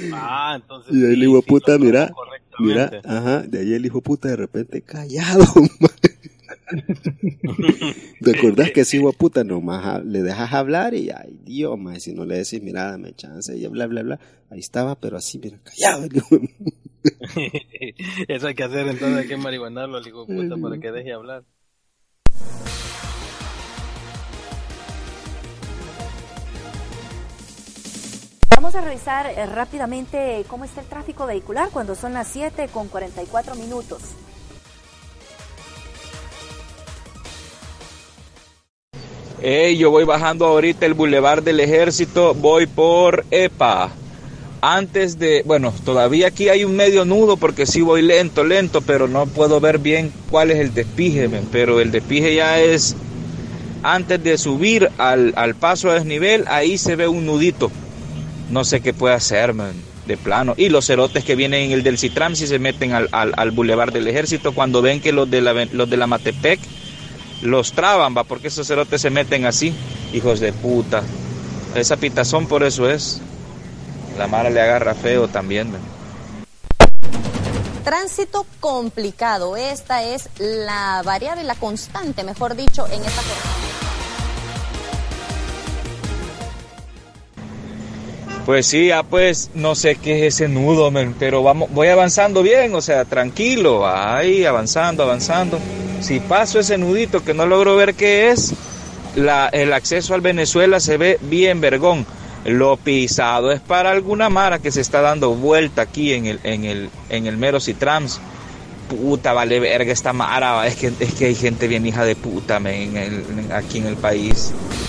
Entonces. Y ahí el hijo de puta, mira, ajá, de ahí el hijo de puta de repente callado, ¿te acordás que ese hijo de puta nomás le dejas hablar y ay Dios, man, si no le decís, mira, dame chance y bla, bla, bla, ahí estaba, pero así, mira, callado. Eso hay que hacer, entonces hay que marihuanarlo al hijo de puta para que deje hablar. Vamos a revisar rápidamente cómo está el tráfico vehicular cuando son las 7:44. Yo voy bajando ahorita el Boulevard del Ejército, voy por EPA. Antes de, bueno, todavía aquí hay un medio nudo porque sí voy lento, pero no puedo ver bien cuál es el despije, pero el despije ya es antes de subir al paso a desnivel, ahí se ve un nudito. No sé qué puede hacer, man, de plano. Y los cerotes que vienen en el del Citram si se meten al Boulevard del Ejército cuando ven que los de la Matepec los traban, va, porque esos cerotes se meten así, hijos de puta. Esa pitazón por eso es. La mara le agarra feo también, man. Tránsito complicado. Esta es la variable, la constante, mejor dicho, en esta jornada. Pues sí, pues no sé qué es ese nudo, man, pero voy avanzando bien, o sea, tranquilo, ahí avanzando. Si paso ese nudito que no logro ver qué es, el acceso al Venezuela se ve bien vergón. Lo pisado es para alguna mara que se está dando vuelta aquí en el mero Citrams. Puta, vale verga esta mara, es que hay gente bien hija de puta, man, aquí en el país.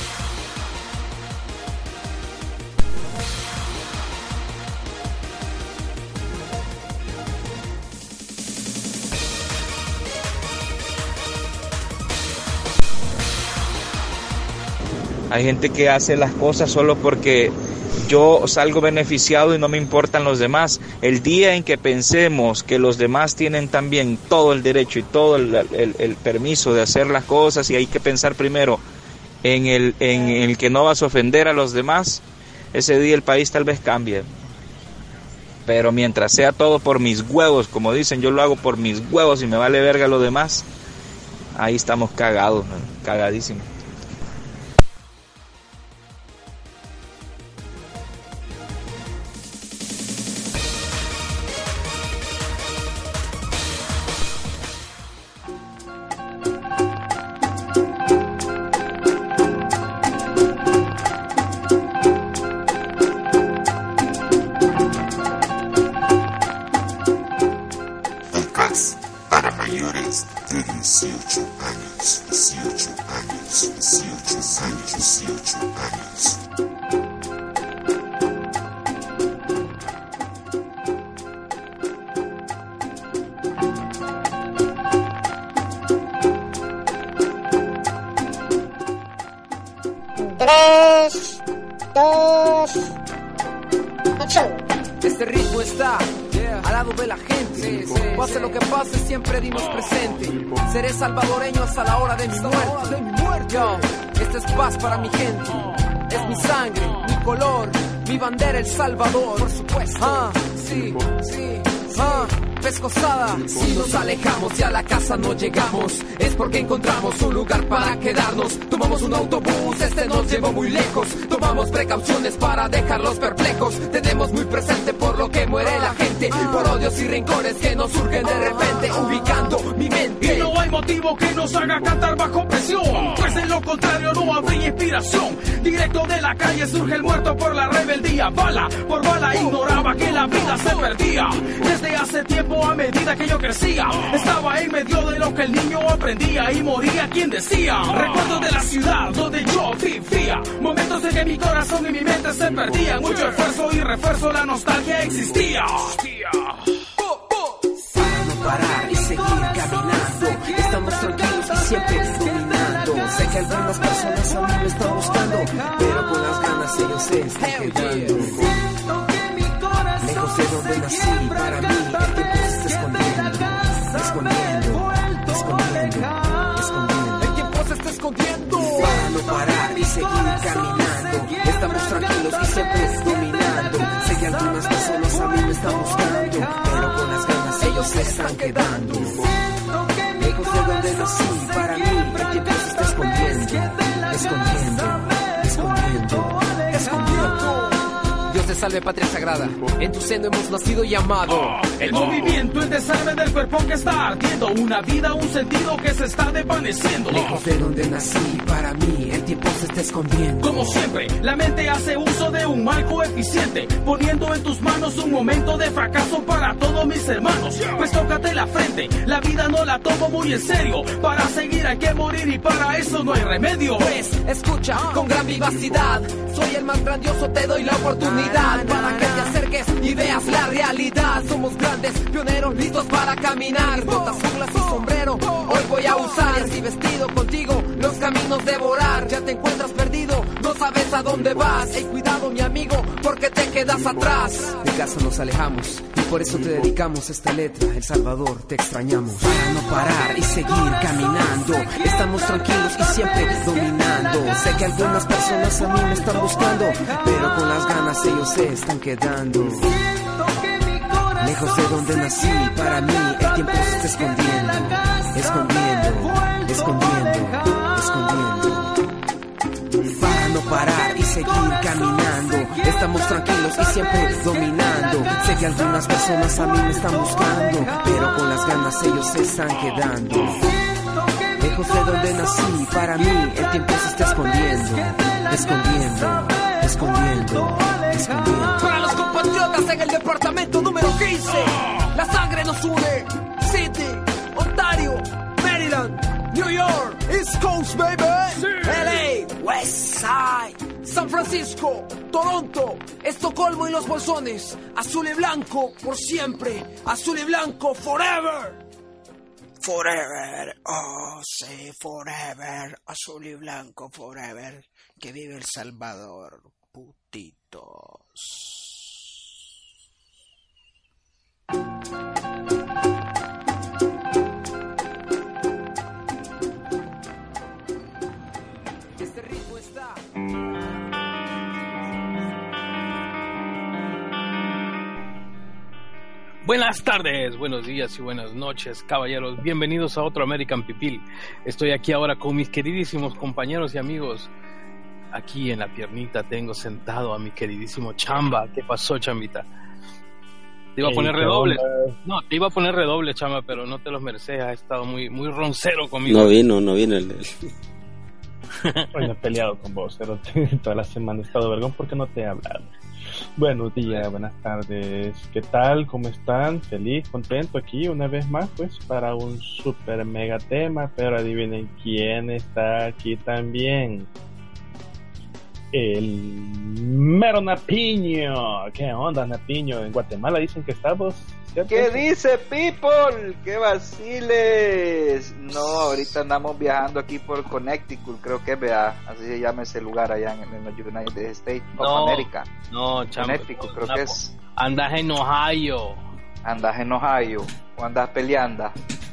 Hay gente que hace las cosas solo porque yo salgo beneficiado y no me importan los demás. El día en que pensemos que los demás tienen también todo el derecho y todo el permiso de hacer las cosas y hay que pensar primero en el que no vas a ofender a los demás, ese día el país tal vez cambie. Pero mientras sea todo por mis huevos, como dicen, yo lo hago por mis huevos y me vale verga lo demás, ahí estamos cagados, cagadísimos. Este ritmo está al lado de la gente. Pase lo que pase, siempre dimos presente. Seré salvadoreño hasta la hora de mi muerte. Yo, este es paz para mi gente. Es mi sangre, mi color, mi bandera, El Salvador. Por supuesto. Sí. Pescosada. Si nos alejamos y a la casa no llegamos, es porque encontramos un lugar para quedarnos. Tomamos un autobús, este nos llevó muy lejos. Tomamos precauciones para dejarlos perplejos. Tenemos muy presente por lo que muere la gente, por odios y rencores que nos surgen de repente, ubicando mi mente. Y no hay motivo que nos haga cantar bajo presión, pues de lo contrario no habría inspiración. Directo de la calle surge el muerto por la rebeldía. Bala por bala ignoraba que la vida se perdía. Desde hace tiempo, a medida que yo crecía, estaba en medio de lo que el niño aprendía y moría quien decía. Recuerdo de la ciudad donde yo vivía, momentos en que mi corazón y mi mente se perdían. Mucho esfuerzo y refuerzo, la nostalgia existía. Para no parar y seguir caminando, estamos tranquilos y siempre dominando. Sé que algunas personas a mí me están buscando, pero con las ganas ellos se están quedando. Lejos de donde nací, para mí el tiempo se está escondiendo. El tiempo se está escondiendo. Para no parar y seguir caminando, estamos tranquilos y siempre dominando. Sé que algunas personas ellos se están quedando. Lejos de donde nací, para mí el tiempo se está escondiendo. Dios te salve, patria sagrada, en tu seno hemos nacido y amado. El movimiento, el desarme del cuerpo que está ardiendo, una vida, un sentido que se está desvaneciendo. Lejos de donde nací, para mí el tiempo se está escondiendo. Como siempre, la mente hace uso de un mal coeficiente, poniendo en tus manos un momento de fracaso para todos mis hermanos. Pues tócate la frente, la vida no la tomo muy en serio. Para seguir hay que morir y para eso no hay remedio. Pues escucha con gran vivacidad, soy el más grandioso, te doy la oportunidad para que te acerques y veas la realidad. Somos grandes pioneros listos para caminar, botas, junglas y sombrero hoy voy a usar, y así vestido contigo los caminos devorar. Ya te encuentras perdido, no sabes a dónde vas. Ey, cuidado mi amigo, porque te quedas atrás. De casa nos alejamos y por eso te dedicamos esta letra. El Salvador, te extrañamos. Para no parar y seguir caminando, estamos tranquilos y siempre dominando. Sé que algunas personas a mí me están buscando, pero con las ganas ellos se están quedando. Lejos de donde nací, para mí el tiempo se está escondiendo. Para no parar y seguir caminando, estamos tranquilos y siempre dominando. Sé que algunas personas a mí me están buscando, pero con las ganas ellos se están quedando. Lejos de donde nací, para mí el tiempo se está escondiendo. Para los compatriotas en el departamento número 15, la sangre nos une. Sydney, Ontario, Maryland, New York, East Coast, baby. Sí. LA, West Side, San Francisco, Toronto, Estocolmo y los bolsones. Azul y blanco por siempre, azul y blanco forever. Forever, oh sí, forever, azul y blanco forever. Que vive El Salvador, putitos. Este ritmo está. Buenas tardes, buenos días y buenas noches, caballeros. Bienvenidos a otro American Pipil. Estoy aquí ahora con mis queridísimos compañeros y amigos. Aquí en la piernita tengo sentado a mi queridísimo Chamba. ¿Qué pasó, Chambita? Te iba a poner redobles. No, te iba a poner redobles, Chamba, pero no te los mereces. Has estado muy roncero conmigo. No vino el... Hoy no he peleado con vos, pero toda la semana he estado vergón porque no te he hablado. Buenos días, buenas tardes. ¿Qué tal? ¿Cómo están? Feliz, contento aquí una vez más, pues, para un super mega tema. Pero adivinen quién está aquí también. El mero Napiño. ¿Qué onda, Napiño? En Guatemala dicen que estamos, ¿cierto? ¿Qué dice, people? ¡Qué vaciles! No, ahorita andamos viajando aquí por Connecticut, creo que vea, así se llama ese lugar allá en los United States of America. No, Chamba. Connecticut, creo que es. Andas en Ohio. Andas en Ohio, o andas peleando.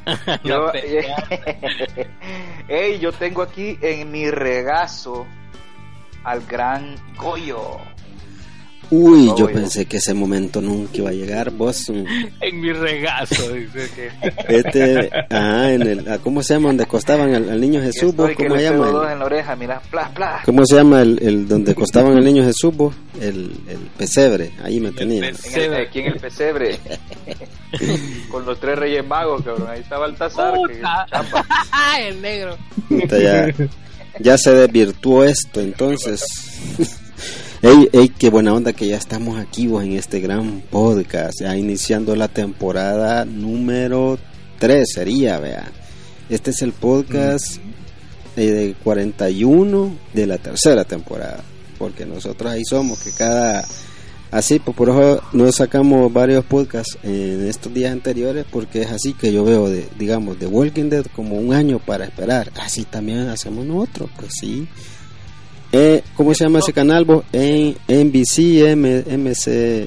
Yo tengo aquí en mi regazo al gran Goyo. Uy, yo pensé que ese momento nunca iba a llegar, vos. En mi regazo, dice que. ¿Cómo se llama donde acostaban al niño Jesús? ¿Vos cómo se llama? En la oreja, mira, plas. ¿Cómo se llama el donde acostaban al niño Jesús? Vos? El pesebre, ahí me tenían. Aquí en el pesebre. Con los 3 Reyes Magos, cabrón. Ahí estaba Baltasar, el negro. Ya se desvirtuó esto, entonces. Ey, qué buena onda que ya estamos aquí vos en este gran podcast, ya iniciando la temporada número 3 sería, vea. Este es el podcast de 41 de la tercera temporada, porque nosotros ahí somos, que así, pues por eso nos sacamos varios podcasts en estos días anteriores, porque es así que yo veo, de Walking Dead como un año para esperar, así también hacemos nosotros, pues sí. ¿Cómo se llama ese canal vos? NBC, AMC,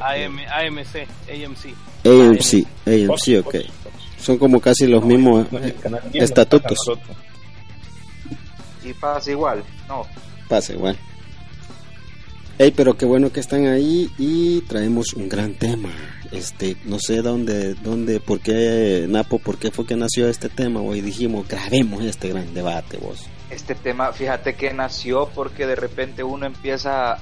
ok. Son como casi los mismos estatutos. Y pasa igual, no. Pasa igual. Hey, pero qué bueno que están ahí y traemos un gran tema. No sé dónde, por qué, Napo, por qué fue que nació este tema. Hoy dijimos, grabemos este gran debate, vos. Este tema, fíjate que nació porque de repente uno empieza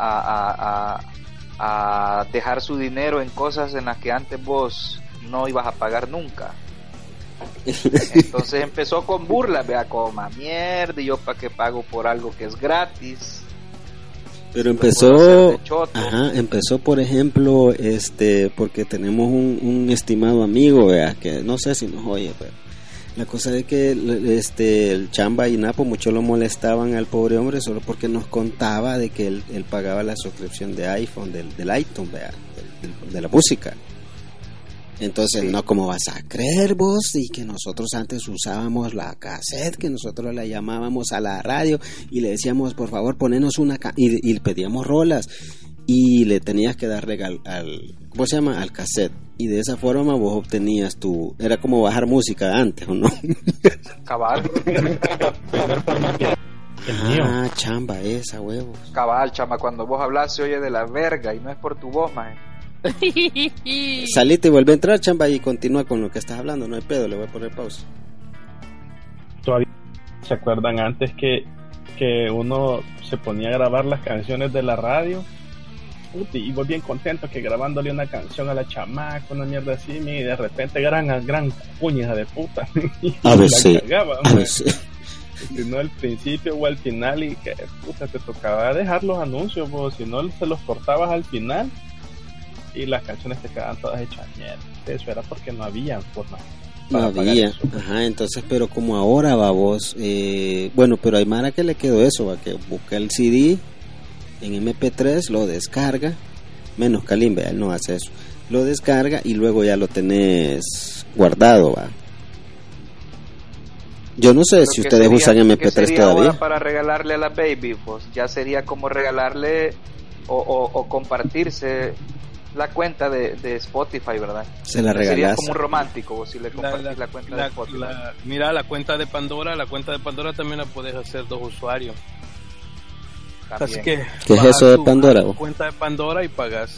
a dejar su dinero en cosas en las que antes vos no ibas a pagar nunca. Entonces empezó con burlas, vea, como mierda, y yo para qué pago por algo que es gratis. Pero empezó, empezó por ejemplo, porque tenemos un estimado amigo, vea, que no sé si nos oye, pero la cosa es que el Chamba y Napo mucho lo molestaban al pobre hombre solo porque nos contaba de que él pagaba la suscripción de iPhone, del iTunes, vea, de la música. Entonces, sí. No, ¿cómo vas a creer vos? Y que nosotros antes usábamos la cassette, que nosotros la llamábamos a la radio y le decíamos, por favor, ponenos y pedíamos rolas y le tenías que dar ¿cómo se llama? Al cassette. Y de esa forma vos obtenías era como bajar música antes, ¿o no? Cabal. Chamba, esa, huevos. Cabal, chamba, cuando vos hablas se oye de la verga y no es por tu voz, man. Salite y vuelve a entrar, Chamba, y continúa con lo que estás hablando, no hay pedo, le voy a poner pausa. Todavía se acuerdan antes que uno se ponía a grabar las canciones de la radio y vos bien contento que grabándole una canción a la chamaca, una mierda así, y de repente gran cuña de puta a veces, si no al principio o al final, y que puta te tocaba dejar los anuncios, vos, si no se los cortabas al final y las canciones te quedaban todas hechas mierda. Eso era porque no había forma. No había, entonces, pero como ahora va vos, bueno, pero hay mara que le quedó eso, va, que busca el CD en MP3, lo descarga, menos Kalimbe, él no hace eso, lo descarga y luego ya lo tenés guardado, va. Yo no sé si ustedes usan MP3 todavía. Ahora para regalarle a la baby, pues ya sería como regalarle o compartirse la cuenta de Spotify, ¿verdad? Se la regalás. Sería como un romántico si le compartís la cuenta de Spotify. Mira, la cuenta de Pandora también la puedes hacer 2 usuarios. También. Así que ¿qué es eso de Pandora? Tu cuenta de Pandora y pagas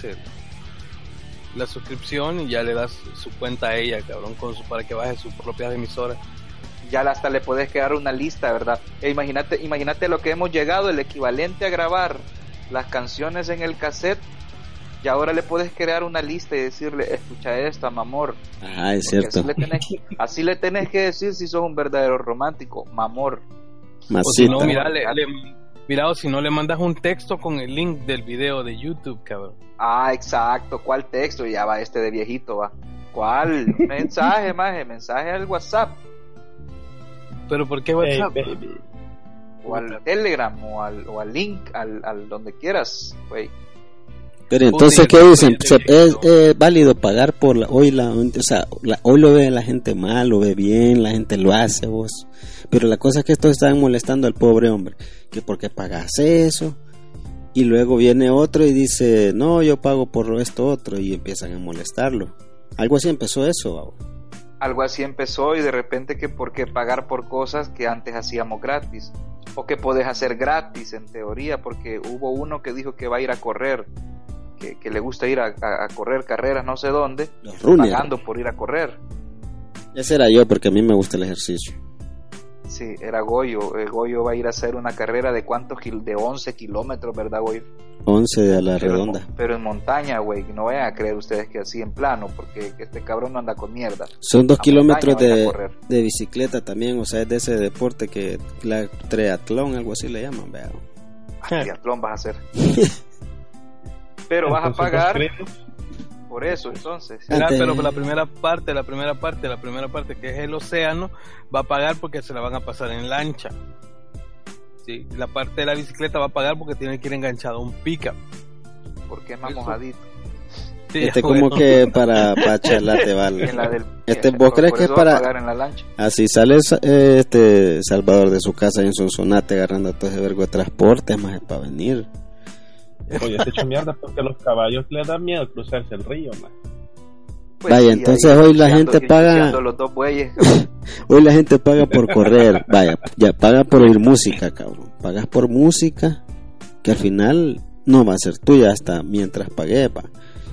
la suscripción y ya le das su cuenta a ella, cabrón, para que baje sus propias emisoras. Ya hasta le puedes crear una lista, ¿verdad? Imagínate lo que hemos llegado, el equivalente a grabar las canciones en el cassette. Y ahora le puedes crear una lista y decirle, escucha esta, mamor. Ah, es cierto. Así le tenés que decir si sos un verdadero romántico, mamor. Masita. O si no, mira, o si no le mandas un texto con el link del video de YouTube, cabrón. Ah, exacto. ¿Cuál texto? Ya va de viejito, va. ¿Cuál? Mensaje, maje, mensaje al WhatsApp. ¿Pero por qué WhatsApp? O al Telegram, o al link, al donde quieras, güey. Pero entonces, ¿qué dicen? ¿Es válido pagar por hoy lo ve la gente mal, lo ve bien, la gente lo hace, vos? Pero la cosa es que estos están molestando al pobre hombre, que porque pagas eso, y luego viene otro y dice, no, yo pago por esto otro, y empiezan a molestarlo. Algo así empezó eso, ¿va? Algo así empezó, y de repente que por qué pagar por cosas que antes hacíamos gratis, o que podés hacer gratis en teoría, porque hubo uno que dijo que va a ir a correr, que le gusta ir a correr carreras no sé dónde, pagando por ir a correr. Ese era yo, porque a mí me gusta el ejercicio. Sí, era Goyo. Goyo va a ir a hacer una carrera de de 11 kilómetros, ¿verdad, Goyo? 11 de la redonda. Pero en montaña, güey, no vayan a creer ustedes que así en plano, porque este cabrón no anda con mierda. Son 2 kilómetros de bicicleta también, o sea, es de ese deporte que la triatlón, algo así le llaman, vea. Triatlón vas a hacer. Pero vas a pagar por eso, entonces. Pero la primera parte que es el océano, va a pagar porque se la van a pasar en lancha. Sí, la parte de la bicicleta va a pagar porque tiene que ir enganchado a un pick-up. Porque es más mojadito. Sí, como que para charlate, vale. ¿Vos crees que es para así sale Salvador de su casa en Sonsonate agarrando todo ese vergo de transporte, más es para venir? Oye, se hecho mierda porque a los caballos les da miedo cruzarse el río, man. Pues vaya, sí, entonces hoy la gente paga los 2 bueyes, hoy la gente paga por correr, vaya, ya paga por oír música, cabrón. Pagas por música que al final no va a ser tuya hasta mientras pagué, pa.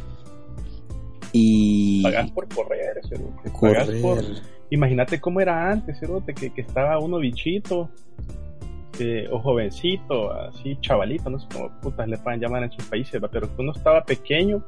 Y pagas por correr, cerote. Pagas por... Imagínate cómo era antes, cerote, que estaba uno bichito, o jovencito, así chavalito, no sé cómo putas le puedan llamar en sus países, ¿va? Pero uno estaba pequeño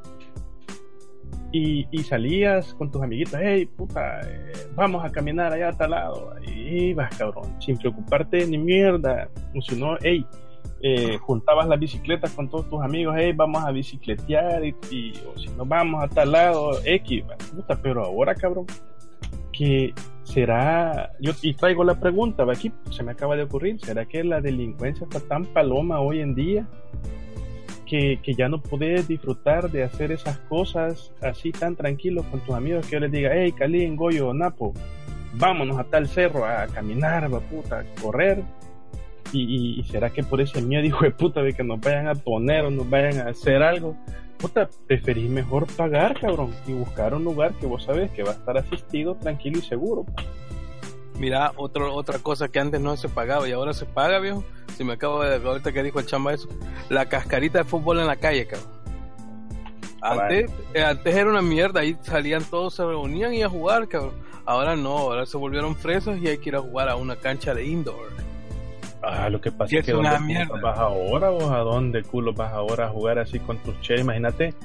y salías con tus amiguitos, hey puta, vamos a caminar allá a tal lado, y ibas, cabrón, sin preocuparte ni mierda, o si no, hey, juntabas las bicicletas con todos tus amigos, hey, vamos a bicicletear, o si no, vamos a tal lado, X, puta, pero ahora, cabrón, que será, y traigo la pregunta, aquí se me acaba de ocurrir, ¿será que la delincuencia está tan paloma hoy en día que ya no podés disfrutar de hacer esas cosas así tan tranquilos con tus amigos, que yo les diga, hey, Calín, Goyo, Napo, vámonos a tal cerro a caminar, puta, a correr? Y será que por ese miedo, hijo de puta, de que nos vayan a poner o nos vayan a hacer algo, puta, preferís mejor pagar, cabrón, y buscar un lugar que vos sabés que va a estar asistido, tranquilo y seguro? Mira, otra cosa que antes no se pagaba y ahora se paga, viejo. Si me acabo de ahorita que dijo el chamba eso, la cascarita de fútbol en la calle, cabrón. Antes era una mierda, ahí salían todos, se reunían y a jugar, cabrón. Ahora no, ahora se volvieron fresas y hay que ir a jugar a una cancha de indoor. Lo que pasa es que una mierda. ¿Vas ahora o a dónde culo vas ahora a jugar así con tus che? Imagínate,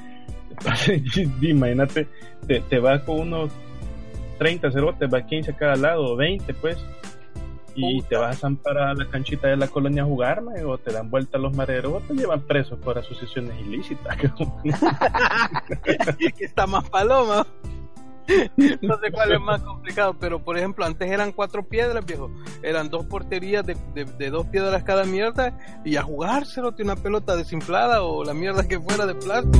te vas con unos 30 cerotes, va 15 a cada lado, 20 pues, y te vas a zampar a la canchita de la colonia a jugar, o te dan vuelta los mareros, o te llevan presos por asociaciones ilícitas. Que está más paloma. No sé cuál es más complicado, pero por ejemplo antes eran 4 piedras, viejo, eran 2 porterías de 2 piedras cada mierda, y a jugárselo una pelota desinflada o la mierda que fuera de plástico.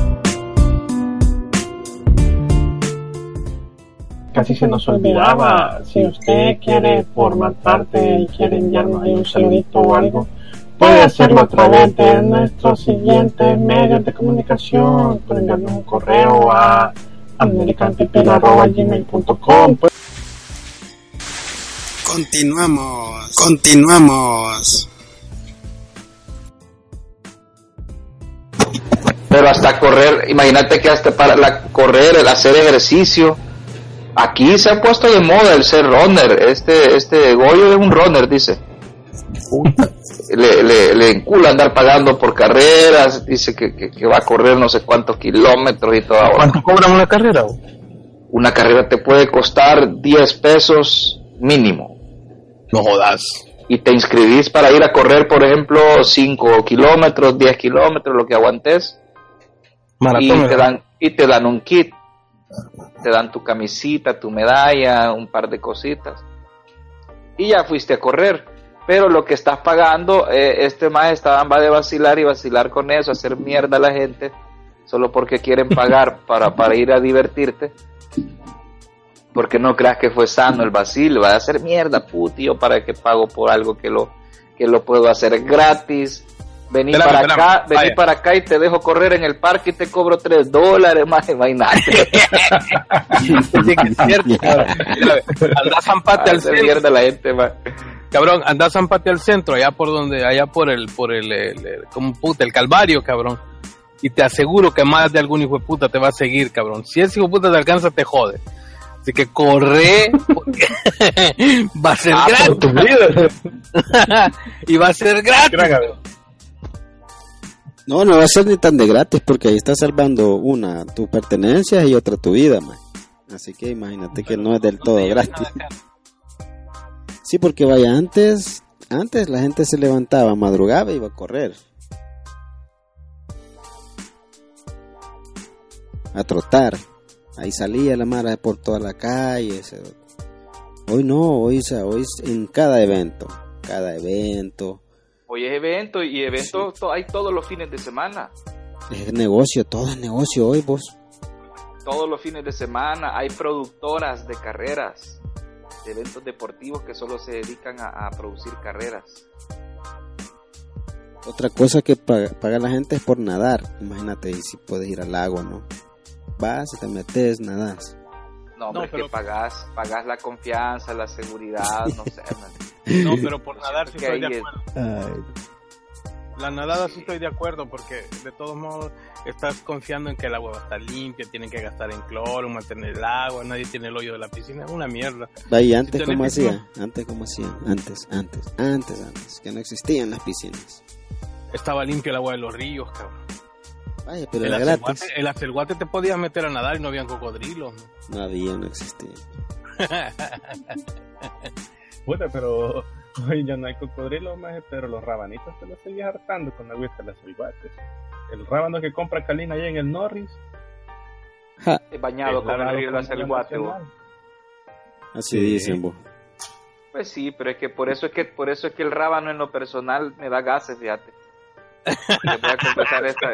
Casi se nos olvidaba, si usted quiere formar parte y quiere enviarnos ahí un saludito o algo, puede hacerlo a través de nuestros siguientes medios de comunicación. Puede enviarnos un correo a americanpipil@gmail.com. Continuamos. Pero hasta correr, imagínate que hasta para correr, el hacer ejercicio, aquí se ha puesto de moda el ser runner. Este Goyo es un runner, dice. Le encula andar pagando por carreras, dice que va a correr no sé cuántos kilómetros y todo. ¿Cuánto cobran una carrera? Una carrera te puede costar 10 pesos mínimo. No jodas. Y te inscribís para ir a correr, por ejemplo, 5 kilómetros, 10 kilómetros, lo que aguantes. Maratón, y te dan un kit. Te dan tu camisita, tu medalla, un par de cositas. Y ya fuiste a correr. Pero lo que estás pagando, este más va de vacilar y vacilar con eso, hacer mierda a la gente, solo porque quieren pagar para ir a divertirte. Porque no creas que fue sano el vacil, va a hacer mierda, putío, para que pago por algo que lo puedo hacer gratis. Vení para acá y te dejo correr en el parque y te cobro $3, más, imagínate. Anda zampate al centro. Mierda la gente, man. Cabrón, anda zampate al centro, allá por el como puta, el Calvario, cabrón. Y te aseguro que más de algún hijo de puta te va a seguir, cabrón. Si ese hijo de puta te alcanza, te jode. Así que corre, porque va a ser gratis. Tu vida. Y va a ser gratis. No va a ser ni tan de gratis, porque ahí estás salvando una tu pertenencia y otra tu vida, man. Así que imagínate que no es del todo gratis. Sí, porque vaya, antes la gente se levantaba, madrugaba y iba a correr, a trotar. Ahí salía la mara por toda la calle. Hoy no, hoy es en cada evento. Hoy es evento y evento sí. Hay todos los fines de semana. Es negocio, todo es negocio hoy, vos. Todos los fines de semana hay productoras de carreras, de eventos deportivos que solo se dedican a producir carreras. Otra cosa que paga la gente es por nadar. Imagínate, y si puedes ir al lago, ¿no? Vas, te metes, nadas. No, hombre, pero... que pagas la confianza, la seguridad, no sé. No, pero por nadar sí estoy de acuerdo. La nadada sí estoy de acuerdo, porque de todos modos estás confiando en que el agua va a estar limpia, tienen que gastar en cloro, mantener el agua, nadie tiene el hoyo de la piscina, es una mierda. Vaya, antes cómo hacían, antes, que no existían las piscinas. Estaba limpio el agua de los ríos, cabrón. Vaya, pero era gratis. El Acelguate te podías meter a nadar y no habían cocodrilos, ¿no? No existía. Puta, pero hoy ya no hay cocodrilo, maje, pero los rabanitos te los seguías hartando con agüita de las Acelguates. El rábano que compra Kalin allá en el Norris, bañado con el río de la Acelguate. Así dicen, vos. Pues sí, pero es que por eso es que el rábano en lo personal me da gases, fíjate. Te voy a confesar esta.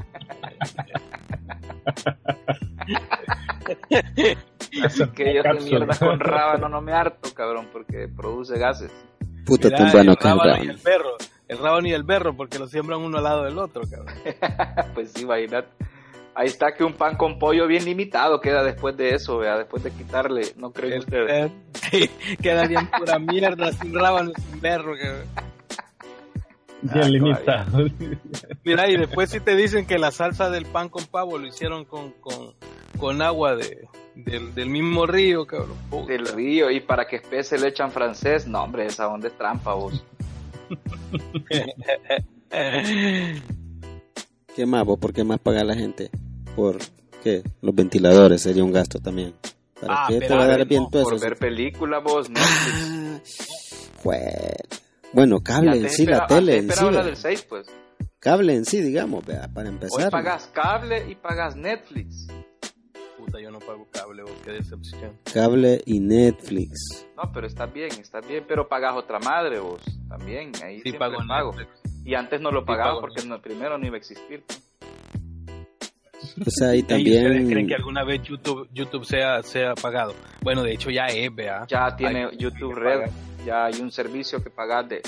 Así que yo de mierda con rábano no me harto, cabrón, porque produce gases. Puta, tan bueno que el rábano y el berro, porque lo siembran uno al lado del otro, cabrón. Pues sí, imagínate. Ahí está que un pan con pollo bien limitado queda después de eso, vea, después de quitarle, ¿no creen ustedes? Queda bien pura mierda, sin rábano y sin berro, cabrón. Bien limitado. Mira, y después si te dicen que la salsa del pan con pavo lo hicieron con agua del mismo río, cabrón. Del río, y para que espese le echan francés. No, hombre, esa onda es trampa, vos. ¿Qué más, vos? ¿Por qué más paga la gente? ¿Por qué? Los ventiladores sería un gasto también. ¿Para qué te va a dar el viento eso? Por ver películas, vos, Netflix. Bueno, cable en sí, la tele en sí. Del 6, pues. Cable en sí, digamos, vea, para empezar. Hoy pagas cable y pagas Netflix. Puta, yo no pago cable, vos, qué decepción. Cable y Netflix. No, pero está bien, pero pagas otra madre, vos, también, ahí sí pago. Y antes no lo pagaba porque primero no iba a existir. Pues ahí también. ¿Ustedes creen que alguna vez YouTube sea pagado? Bueno, de hecho ya es, vea. Ya tiene YouTube Red. Ya hay un servicio que pagas de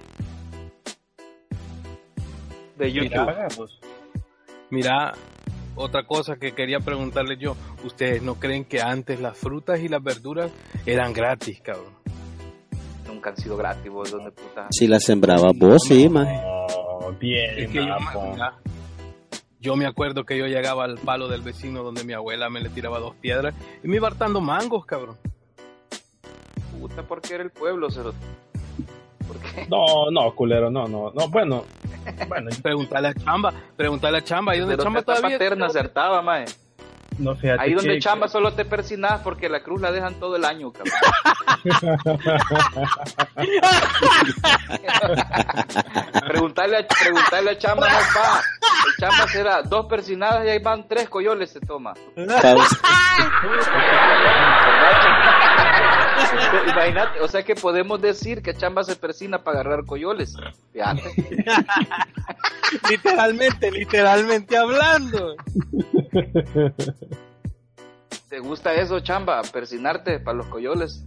YouTube. Mira, otra cosa que quería preguntarles yo. ¿Ustedes no creen que antes las frutas y las verduras eran gratis, cabrón? Nunca han sido gratis, vos, ¿dónde puta? Si las sembrabas vos, sí, man. Bien, es que yo me acuerdo que yo llegaba al palo del vecino donde mi abuela me le tiraba 2 piedras y me iba hartando mangos, cabrón. Puta, porque era el pueblo, ¿por qué? No, culero, no, bueno. Pregúntale a Chamba, ¿y dónde Chamba todavía? Paterna acertaba, mae. No, fíjate. Ahí donde Chamba solo te persinas porque la cruz la dejan todo el año, cabrón. Preguntarle a Chamba, no va. El Chamba será 2 persinadas y ahí van 3 coyoles se toma. Imagínate, o sea que podemos decir que Chamba se persina para agarrar coyoles. Fíjate. literalmente hablando. ¿Te gusta eso, Chamba? Persinarte para los coyoles.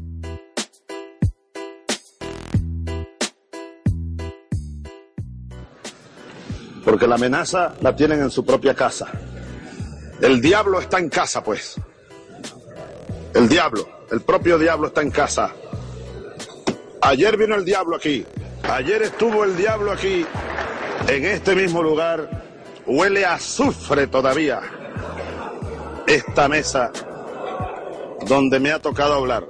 Porque la amenaza la tienen en su propia casa. El diablo está en casa, pues. El diablo, el propio diablo está en casa. Ayer vino el diablo aquí. Ayer estuvo el diablo aquí. En este mismo lugar huele a azufre todavía. Esta mesa donde me ha tocado hablar.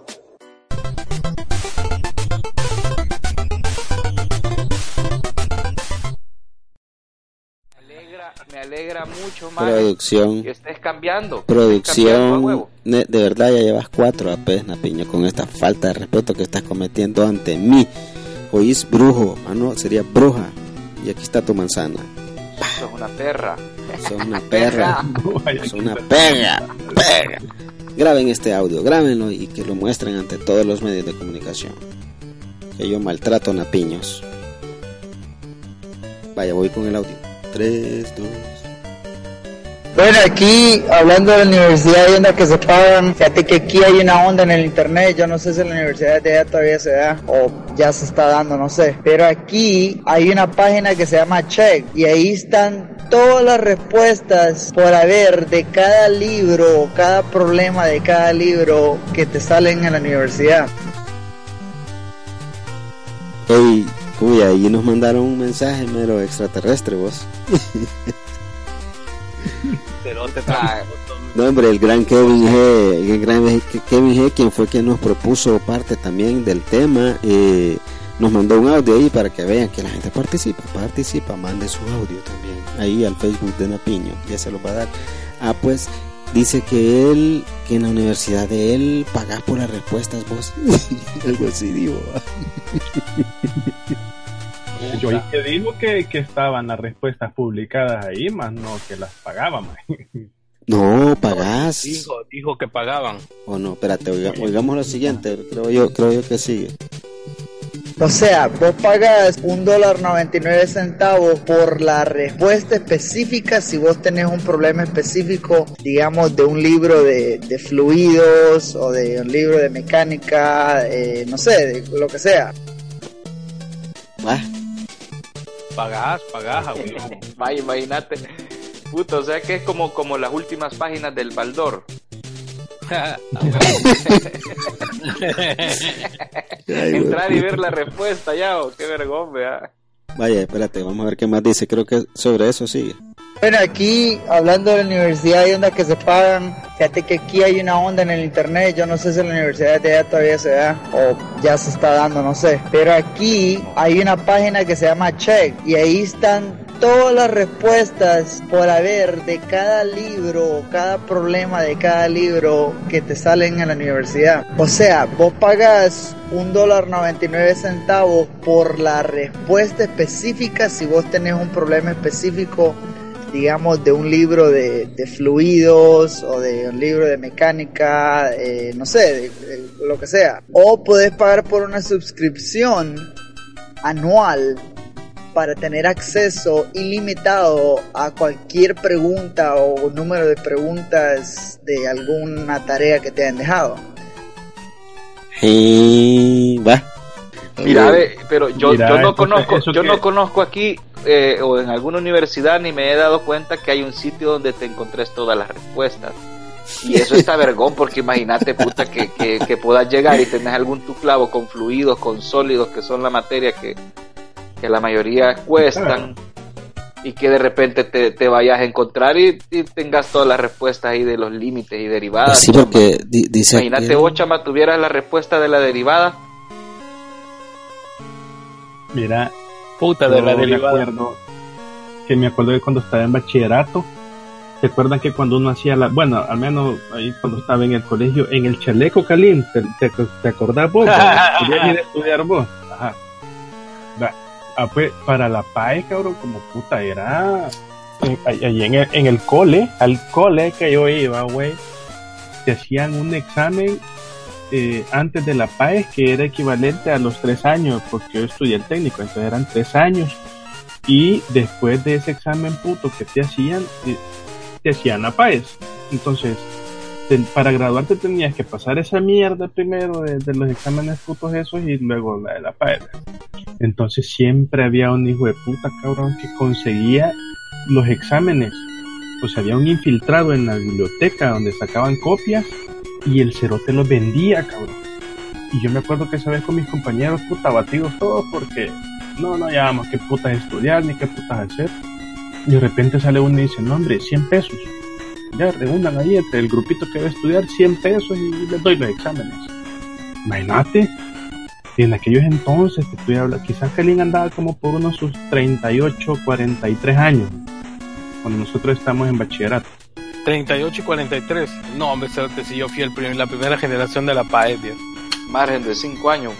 Me alegra mucho más producción, que estés cambiando. Producción, de verdad ya llevas 4 apenas, Piña, con esta falta de respeto que estás cometiendo ante mí. Oís brujo, no, sería bruja. Y aquí está tu manzana. Sos una perra. Sos una perra. Sos una perra. Graben este audio, grábenlo y que lo muestren ante todos los medios de comunicación. Que yo maltrato napiños. Vaya, voy con el audio. 3, 2. Bueno, aquí hablando de la universidad y onda que se pagan, fíjate que aquí hay una onda en el internet, yo no sé si en la universidad de allá todavía se da o ya se está dando, no sé, pero aquí hay una página que se llama Check y ahí están todas las respuestas por haber de cada libro, cada problema de cada libro que te salen en la universidad. Hey, Uy, ahí nos mandaron un mensaje mero extraterrestre, vos. Pero te No, hombre, el gran Kevin G, quien fue quien nos propuso parte también del tema, nos mandó un audio ahí para que vean que la gente participa, mande su audio también ahí al Facebook de Napiño, ya se lo va a dar. Pues dice que en la universidad de él pagás por las respuestas, vos. Algo así digo. Yo que digo que estaban las respuestas publicadas ahí, más no que las pagaban. No, pagás. Dijo que pagaban. O no, espérate, oigamos lo siguiente, creo yo que sigue. O sea, vos pagas $1.99 por la respuesta específica si vos tenés un problema específico, digamos, de un libro de fluidos o de un libro de mecánica, no sé, de lo que sea. Pagás, güey. Vaya, imagínate. Puto, o sea que es como las últimas páginas del Baldor. Entrar y ver la respuesta ya, qué vergüenza, vea. Vaya, espérate, vamos a ver qué más dice. Creo que sobre eso sigue. Bueno, aquí hablando de la universidad hay ondas que se pagan. Fíjate que aquí hay una onda en el internet. Yo no sé si en la universidad de allá todavía se da o ya se está dando, no sé. Pero aquí hay una página que se llama Check y ahí están todas las respuestas por haber de cada libro, cada problema de cada libro que te salen en la universidad. O sea, vos pagas $1.99 por la respuesta específica si vos tenés un problema específico, digamos, de un libro de fluidos o de un libro de mecánica, no sé, de lo que sea. O podés pagar por una suscripción anual para tener acceso ilimitado a cualquier pregunta o número de preguntas de alguna tarea que te hayan dejado. Va. Mira, pero yo no conozco aquí o en alguna universidad ni me he dado cuenta que hay un sitio donde te encontres todas las respuestas. Y eso está vergón, porque imagínate, puta, que puedas llegar y tenés algún tu clavo con fluidos, con sólidos, que son la materia que la mayoría cuestan, y que de repente te vayas a encontrar y tengas todas las respuestas ahí de los límites y derivadas. Sí, porque dice, imagínate vos, chama, tuvieras la respuesta de la derivada. Mira, puta, de la derivada. Me acuerdo que cuando estaba en bachillerato, ¿te acuerdan que cuando uno hacía bueno, al menos ahí cuando estaba en el colegio, en el chaleco caliente, ¿te acordás vos? Querías ir a estudiar vos. Ajá. Pues para la PAE, cabrón, como puta, era ahí en el cole, al cole que yo iba, güey, te hacían un examen antes de la PAE que era equivalente a los 3 años, porque yo estudié el técnico, entonces eran 3 años, y después de ese examen puto que te hacían la PAE. Entonces para graduarte tenías que pasar esa mierda primero de los exámenes putos esos y luego la de la PAE. Entonces siempre había un hijo de puta, cabrón, que conseguía los exámenes. Pues había un infiltrado en la biblioteca donde sacaban copias y el cerote los vendía, cabrón. Y yo me acuerdo que esa vez con mis compañeros, puta, batidos todos porque no hallábamos qué putas estudiar ni qué putas hacer. Y de repente sale uno y dice, no hombre, 100 pesos. Ya reúnan ahí entre el grupito que va a estudiar 100 pesos y les doy los exámenes. Imagínate. Y en aquellos entonces, te estoy hablando, quizás Kelly andaba como por unos sus 38, 43 años, cuando nosotros estamos en bachillerato. 38 y 43. No, hombre, si yo fui la primera generación de la PAE, tío. Margen de 5 años.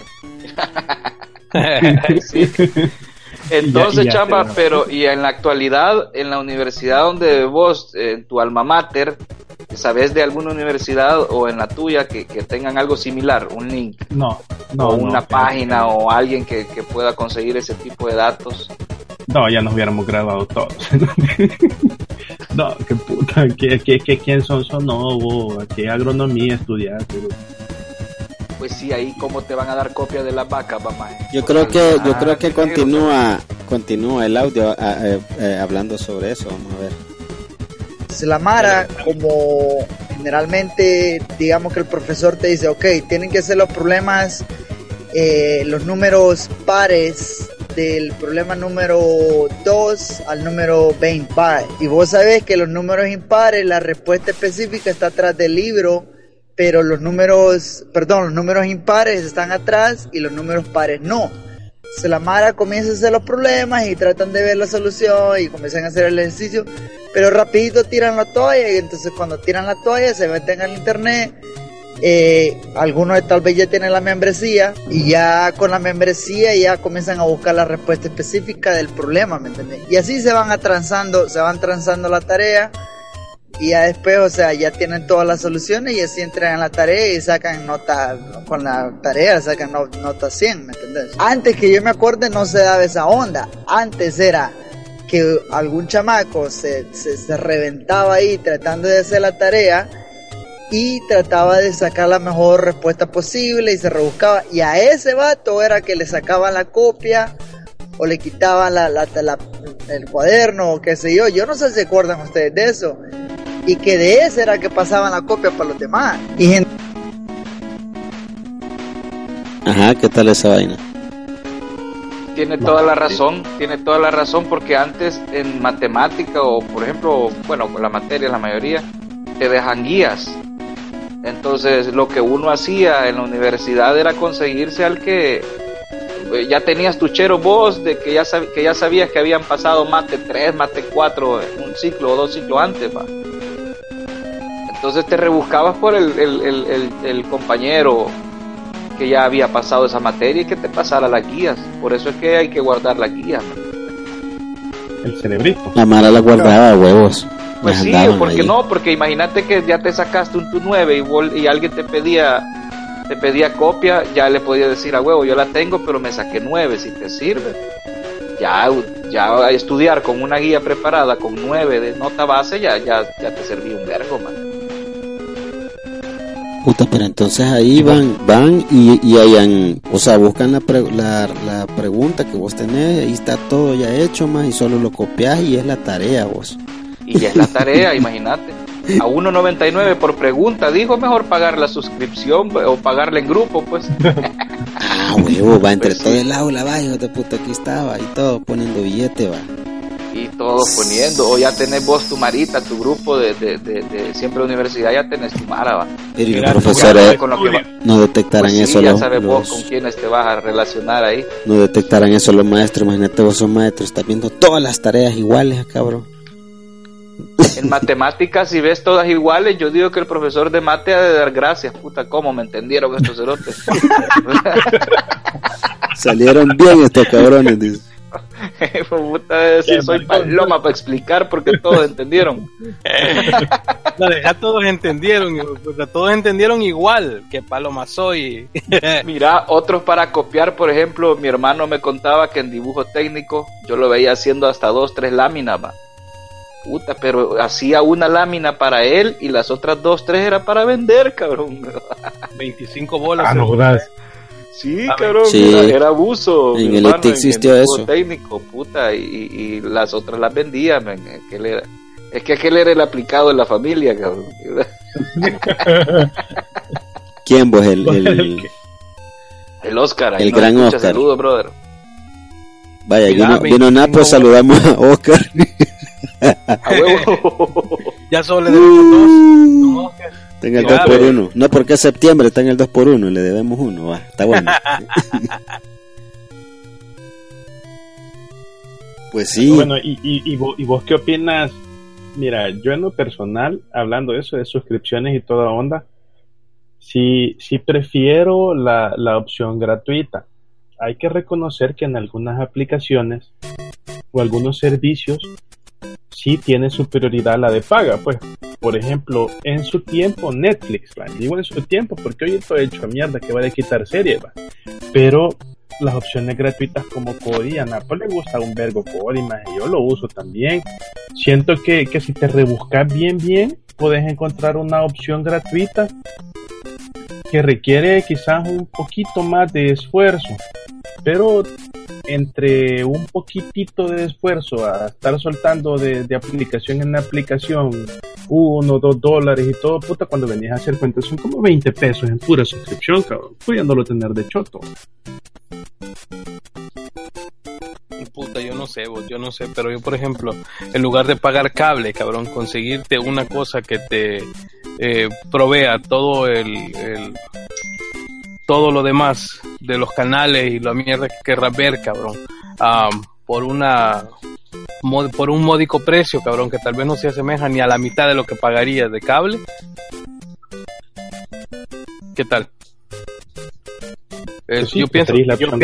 Sí. Entonces, chamba, pero y en la actualidad, en la universidad donde vos, en tu alma mater, ¿sabes de alguna universidad o en la tuya que tengan algo similar? Un link. No, o una página o alguien que pueda conseguir ese tipo de datos. No, ya nos hubiéramos graduado todos. No, qué puta, ¿quién son Sonovo? ¿Qué agronomía estudiar? Pero... Pues sí, ahí cómo te van a dar copia de las vacas, mamá. Yo creo que continúa el audio hablando sobre eso. Vamos a ver. La Mara, como generalmente, digamos que el profesor te dice, ok, tienen que ser los problemas, los números pares del problema número 2 al número 20. Y vos sabés que los números impares, la respuesta específica está atrás del libro, pero los números impares están atrás y los números pares no. Entonces la Mara comienza a hacer los problemas y tratan de ver la solución y comienzan a hacer el ejercicio, pero rapidito tiran la toalla, y entonces cuando tiran la toalla se meten al internet. Algunos tal vez ya tienen la membresía y ya con la membresía ya comienzan a buscar la respuesta específica del problema, ¿me entiendes? Y así se van transando la tarea, y ya después, o sea, ya tienen todas las soluciones y así entregan la tarea y sacan nota, con la tarea sacan nota 100, ¿me entiendes? Antes que yo me acuerde no se daba esa onda. Antes era que algún chamaco se reventaba ahí tratando de hacer la tarea y trataba de sacar la mejor respuesta posible y se rebuscaba, y a ese vato era que le sacaban la copia o le quitaban el cuaderno o qué sé yo. Yo no sé si se acuerdan ustedes de eso, y que de ese era que pasaban la copia para los demás. Ajá, ¿qué tal esa vaina? Tiene toda la razón, porque antes en matemática o por ejemplo, bueno, con la materia la mayoría te dejan guías. Entonces lo que uno hacía en la universidad era conseguirse al que ya tenías tu chero vos, de que ya sabías que habían pasado mate 3, mate 4, un ciclo o 2 ciclos antes, ¿va? Entonces te rebuscabas por el compañero que ya había pasado esa materia y que te pasara las guías. Por eso es que hay que guardar las guías. El cerebrito. La Mara la guardaba, huevos. Pues sí, porque no, porque imagínate que ya te sacaste un tu 9 y alguien te pedía copia, ya le podía decir a huevo, yo la tengo, pero me saqué 9, si te sirve. Ya estudiar con una guía preparada con 9 de nota base ya te servía un vergo, man. Puta, pero entonces ahí van y hayan, o sea, buscan la pregunta que vos tenés, ahí está todo ya hecho, más, y solo lo copias y es la tarea, vos. Y ya es la tarea, imagínate. A 1.99 por pregunta, dijo, mejor pagar la suscripción o pagarle en grupo, pues. Ah, huevo, va entre pues todo sí. El aula, va, hijo de puta, aquí estaba, y todo poniendo billete, va. Y todos poniendo, o ya tenés vos tu Marita, tu grupo de siempre universidad, ya tenés tu Mara, va. Pero los profesores no detectarán pues eso. Sí, ya sabes vos con quiénes te vas a relacionar ahí. No detectarán eso los maestros, imagínate, vos sos maestro, estás viendo todas las tareas iguales, cabrón. En matemáticas, si ves todas iguales, yo digo que el profesor de mate ha de dar gracias, puta, cómo me entendieron estos cerotes. Salieron bien estos cabrones, dice. Puta, sí, soy paloma para explicar porque todos entendieron. No, deja, todos entendieron igual que paloma soy. Mira, otros para copiar, por ejemplo, mi hermano me contaba que en dibujo técnico yo lo veía haciendo hasta 2, 3 láminas, va. Puta, pero hacía una lámina para él y las otras 2, 3 era para vender, cabrón. 25 bolas. Ah, no jodas. Sí, cabrón, sí. Era abuso. En el ETI existió eso. Técnico, puta, y las otras las vendía, man. Es que aquel era el aplicado de la familia, cabrón. ¿Quién vos? El Oscar. El gran Oscar. Saludos, brother. Vaya, vino Napo, saludamos a Oscar. A huevo. Ya solo le debemos 2. Está en el 2x1. No, porque es septiembre, está en el 2x1, le debemos 1. Va, está bueno. Pues sí. Bueno, ¿y vos qué opinas? Mira, yo en lo personal, hablando de eso, de suscripciones y toda onda, sí prefiero la opción gratuita. Hay que reconocer que en algunas aplicaciones o algunos servicios sí tiene superioridad la de paga, pues. Por ejemplo, en su tiempo Netflix, ¿va? Digo en su tiempo porque hoy estoy hecho mierda que va a quitar series, ¿va? Pero las opciones gratuitas como Kodi, a Napo le gusta un vergo Kodi, más yo lo uso también. Siento que si te rebuscas bien, puedes encontrar una opción gratuita que requiere quizás un poquito más de esfuerzo, pero entre un poquitito de esfuerzo a estar soltando de aplicación en aplicación $1, $2 y todo, puta, cuando venías a hacer cuentas son como 20 pesos en pura suscripción, cabrón, pudiéndolo tener de choto. sé, yo no sé, pero yo, por ejemplo, en lugar de pagar cable, cabrón, conseguirte una cosa que te provea todo todo lo demás de los canales y la mierda que querrás ver, cabrón, por un módico precio, cabrón, que tal vez no se asemeja ni a la mitad de lo que pagarías de cable. ¿Qué tal? Sí, yo pienso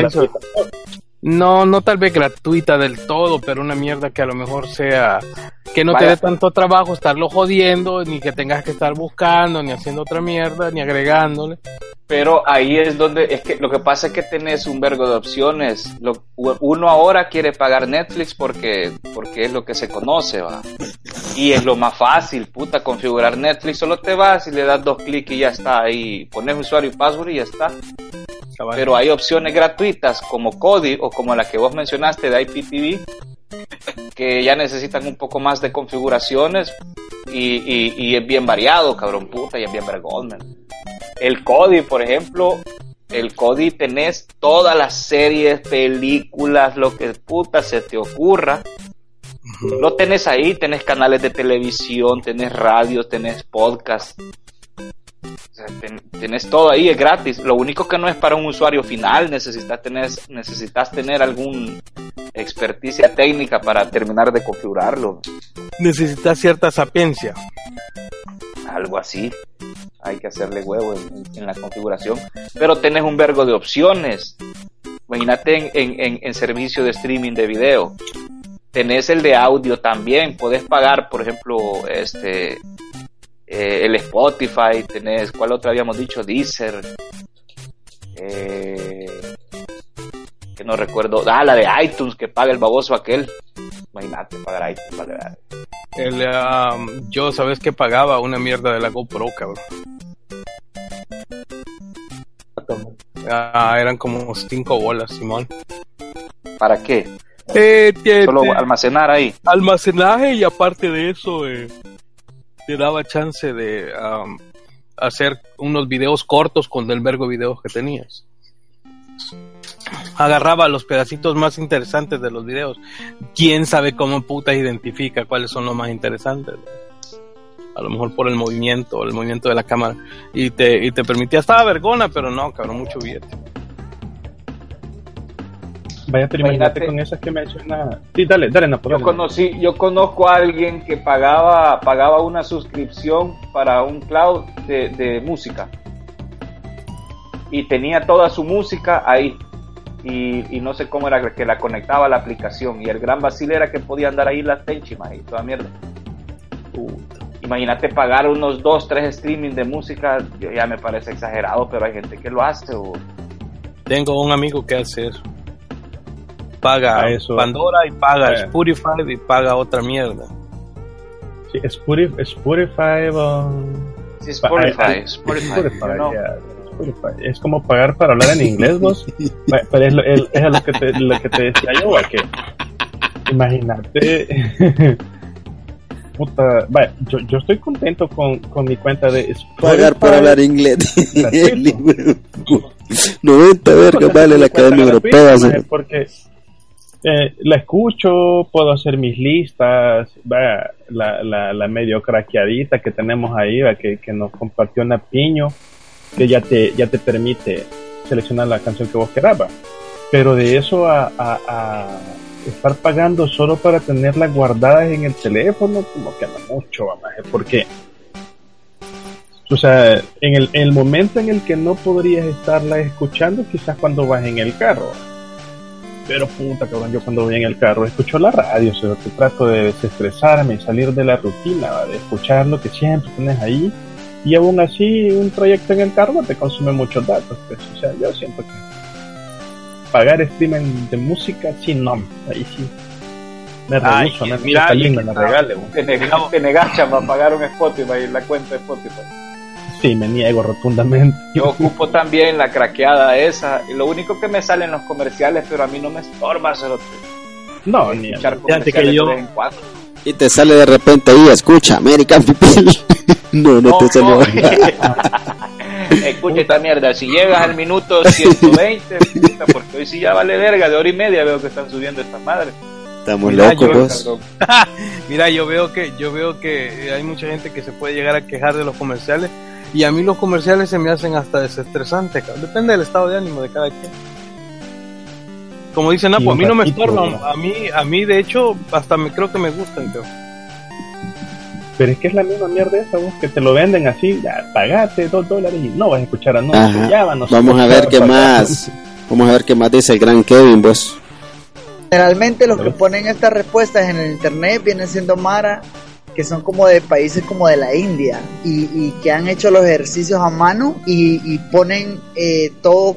no tal vez gratuita del todo, pero una mierda que a lo mejor sea que no te dé tanto trabajo estarlo jodiendo, ni que tengas que estar buscando, ni haciendo otra mierda, ni agregándole. Pero ahí es donde, es que lo que pasa es que tenés un vergo de opciones. Uno ahora quiere pagar Netflix porque es lo que se conoce, va. Y es lo más fácil, puta, configurar Netflix. Solo te vas y le das 2 clics y ya está. Ahí pones usuario y password y ya está. Pero hay opciones gratuitas como Kodi o como la que vos mencionaste de IPTV, que ya necesitan un poco más de configuraciones y es bien variado, cabrón, puta, y es bien vergón, man. El Kodi, por ejemplo, el Kodi tenés todas las series, películas, lo que puta se te ocurra. Lo tenés ahí, tenés canales de televisión, tenés radio, tenés podcast. O sea, tenés todo ahí, es gratis. Lo único que no es para un usuario final, necesitas tener algún experticia técnica para terminar de configurarlo. Necesitas cierta sapiencia. Algo así. Hay que hacerle huevo en la configuración. Pero tenés un vergo de opciones. Imagínate en servicio de streaming de video. Tenés el de audio también. Podés pagar, por ejemplo, el Spotify. Tenés, ¿cuál otro habíamos dicho? Deezer. Que no recuerdo. La de iTunes que paga el baboso aquel. Imagínate pagar iTunes. Yo, ¿sabes qué pagaba? Una mierda de la GoPro, cabrón. Eran como 5 bolas, Simón. ¿Para qué? Solo almacenar ahí. Almacenaje, y aparte de eso, te daba chance de hacer unos videos cortos con el vergo de videos que tenías. Agarraba los pedacitos más interesantes de los videos. ¿Quién sabe cómo puta identifica cuáles son los más interesantes? A lo mejor por el movimiento de la cámara. Y te permitía, estaba vergona, pero no, cabrón, mucho billete. Vaya, pero imagínate con esas que menciona. Sí, dale, Napoleón. Yo conozco a alguien que pagaba una suscripción para un cloud de música. Y tenía toda su música ahí. Y no sé cómo era que la conectaba a la aplicación. Y el gran vacil era que podía andar ahí las tenchimas y toda mierda. Imagínate pagar unos 2-3 streaming de música. Ya me parece exagerado, pero hay gente que lo hace. Tengo un amigo que hace eso. Paga eso, Pandora y paga Spotify y paga otra mierda. Sí, Spotify. Sí, Spotify. No. Es como pagar para hablar en inglés, vos. Pero es lo que te decía yo, que imagínate. Puta, vaya, yo estoy contento con mi cuenta de Spotify. Pagar por hablar inglés. 90 verga vale la Academia Europea. Porque la escucho, puedo hacer mis listas, vaya, la medio craqueadita que tenemos ahí, que nos compartió Napiño, que ya te permite seleccionar la canción que vos querás, pero de eso a estar pagando solo para tenerlas guardadas en el teléfono, como que anda mucho, porque o sea, en el momento en el que no podrías estarla escuchando, quizás cuando vas en el carro, pero puta cabrón, yo cuando voy en el carro escucho la radio, o sea, que trato de desestresarme y salir de la rutina, de escuchar lo que siempre tenés ahí. Y aún así, un proyecto en el cargo te consume muchos datos, pues. O sea, yo siento que pagar streaming de música, sí, no, ahí sí me rehuso, me regale. Te negacha para pagar un Spotify, la cuenta de Spotify. Sí, me niego rotundamente. Yo ocupo también la craqueada esa, y lo único que me sale en los comerciales, pero a mí no me estorba hacerlo. No, ni escuchar comerciales de vez en cuando. Y te sale de repente ahí, escucha, American People. No te salió. Escucha esta mierda, si llegas al minuto 120, puta, porque hoy sí ya vale verga, de hora y media veo que están subiendo estas madres. Estamos locos, vos. Mira, yo veo que hay mucha gente que se puede llegar a quejar de los comerciales, y a mí los comerciales se me hacen hasta desestresantes. Depende del estado de ánimo de cada quien. Como dicen, a mí no me estorban, a mí de hecho hasta creo que me gustan, creo. Pero es que es la misma mierda esa, vos, que te lo venden así, ya, pagate $2 y no vas a escuchar a nosotros. Vamos a ver qué más. Vamos a ver qué más dice el gran Kevin, vos. Generalmente los que ponen estas respuestas en el internet vienen siendo mara que son como de países como de la India y que han hecho los ejercicios a mano y ponen todo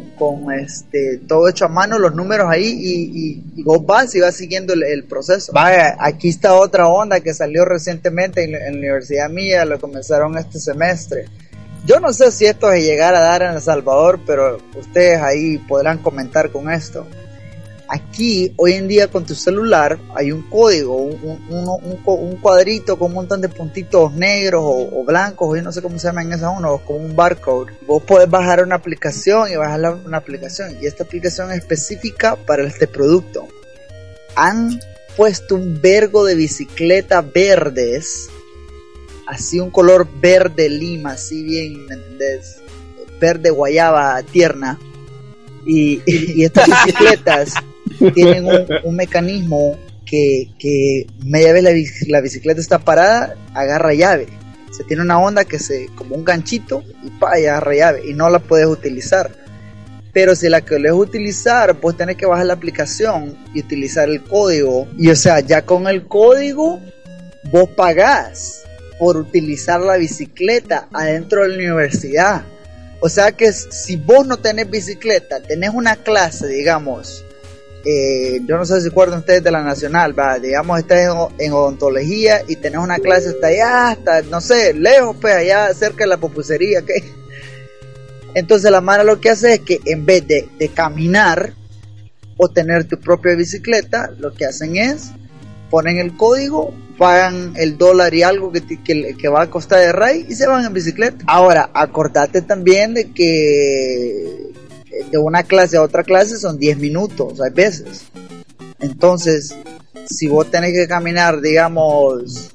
todo hecho a mano, los números ahí y vos vas y vas siguiendo el proceso. Vaya, aquí está otra onda que salió recientemente en la universidad mía, lo comenzaron este semestre. Yo no sé si esto se llegara a dar en El Salvador, pero ustedes ahí podrán comentar con esto. Aquí, hoy en día, con tu celular, hay un código, un cuadrito con un montón de puntitos negros o blancos, yo no sé cómo se llaman esas unos, como un barcode. Vos podés bajar una aplicación y bajar una aplicación, y esta aplicación es específica para este producto. Han puesto un vergo de bicicletas verdes, así un color verde lima, así bien, ¿me entendés? Verde guayaba tierna, y estas bicicletas tienen un mecanismo que media vez la bicicleta está parada, agarra llave. Se tiene una onda que como un ganchito y agarra llave y no la puedes utilizar. Pero si la querés utilizar, pues tenés que bajar la aplicación y utilizar el código. Y o sea, ya con el código vos pagás por utilizar la bicicleta adentro de la universidad. O sea que si vos no tenés bicicleta, tenés una clase, digamos, yo no sé si recuerdan ustedes de la Nacional, digamos, estás en odontología y tenés una clase hasta allá, hasta, no sé, lejos, pues allá cerca de la pupusería, ¿qué? Entonces la mara lo que hace es que en vez de caminar o tener tu propia bicicleta, lo que hacen es, ponen el código, pagan el $1 y algo que va a costar de RAI y se van en bicicleta. Ahora, acordate también de que de una clase a otra clase son 10 minutos, hay veces. Entonces, si vos tenés que caminar, digamos,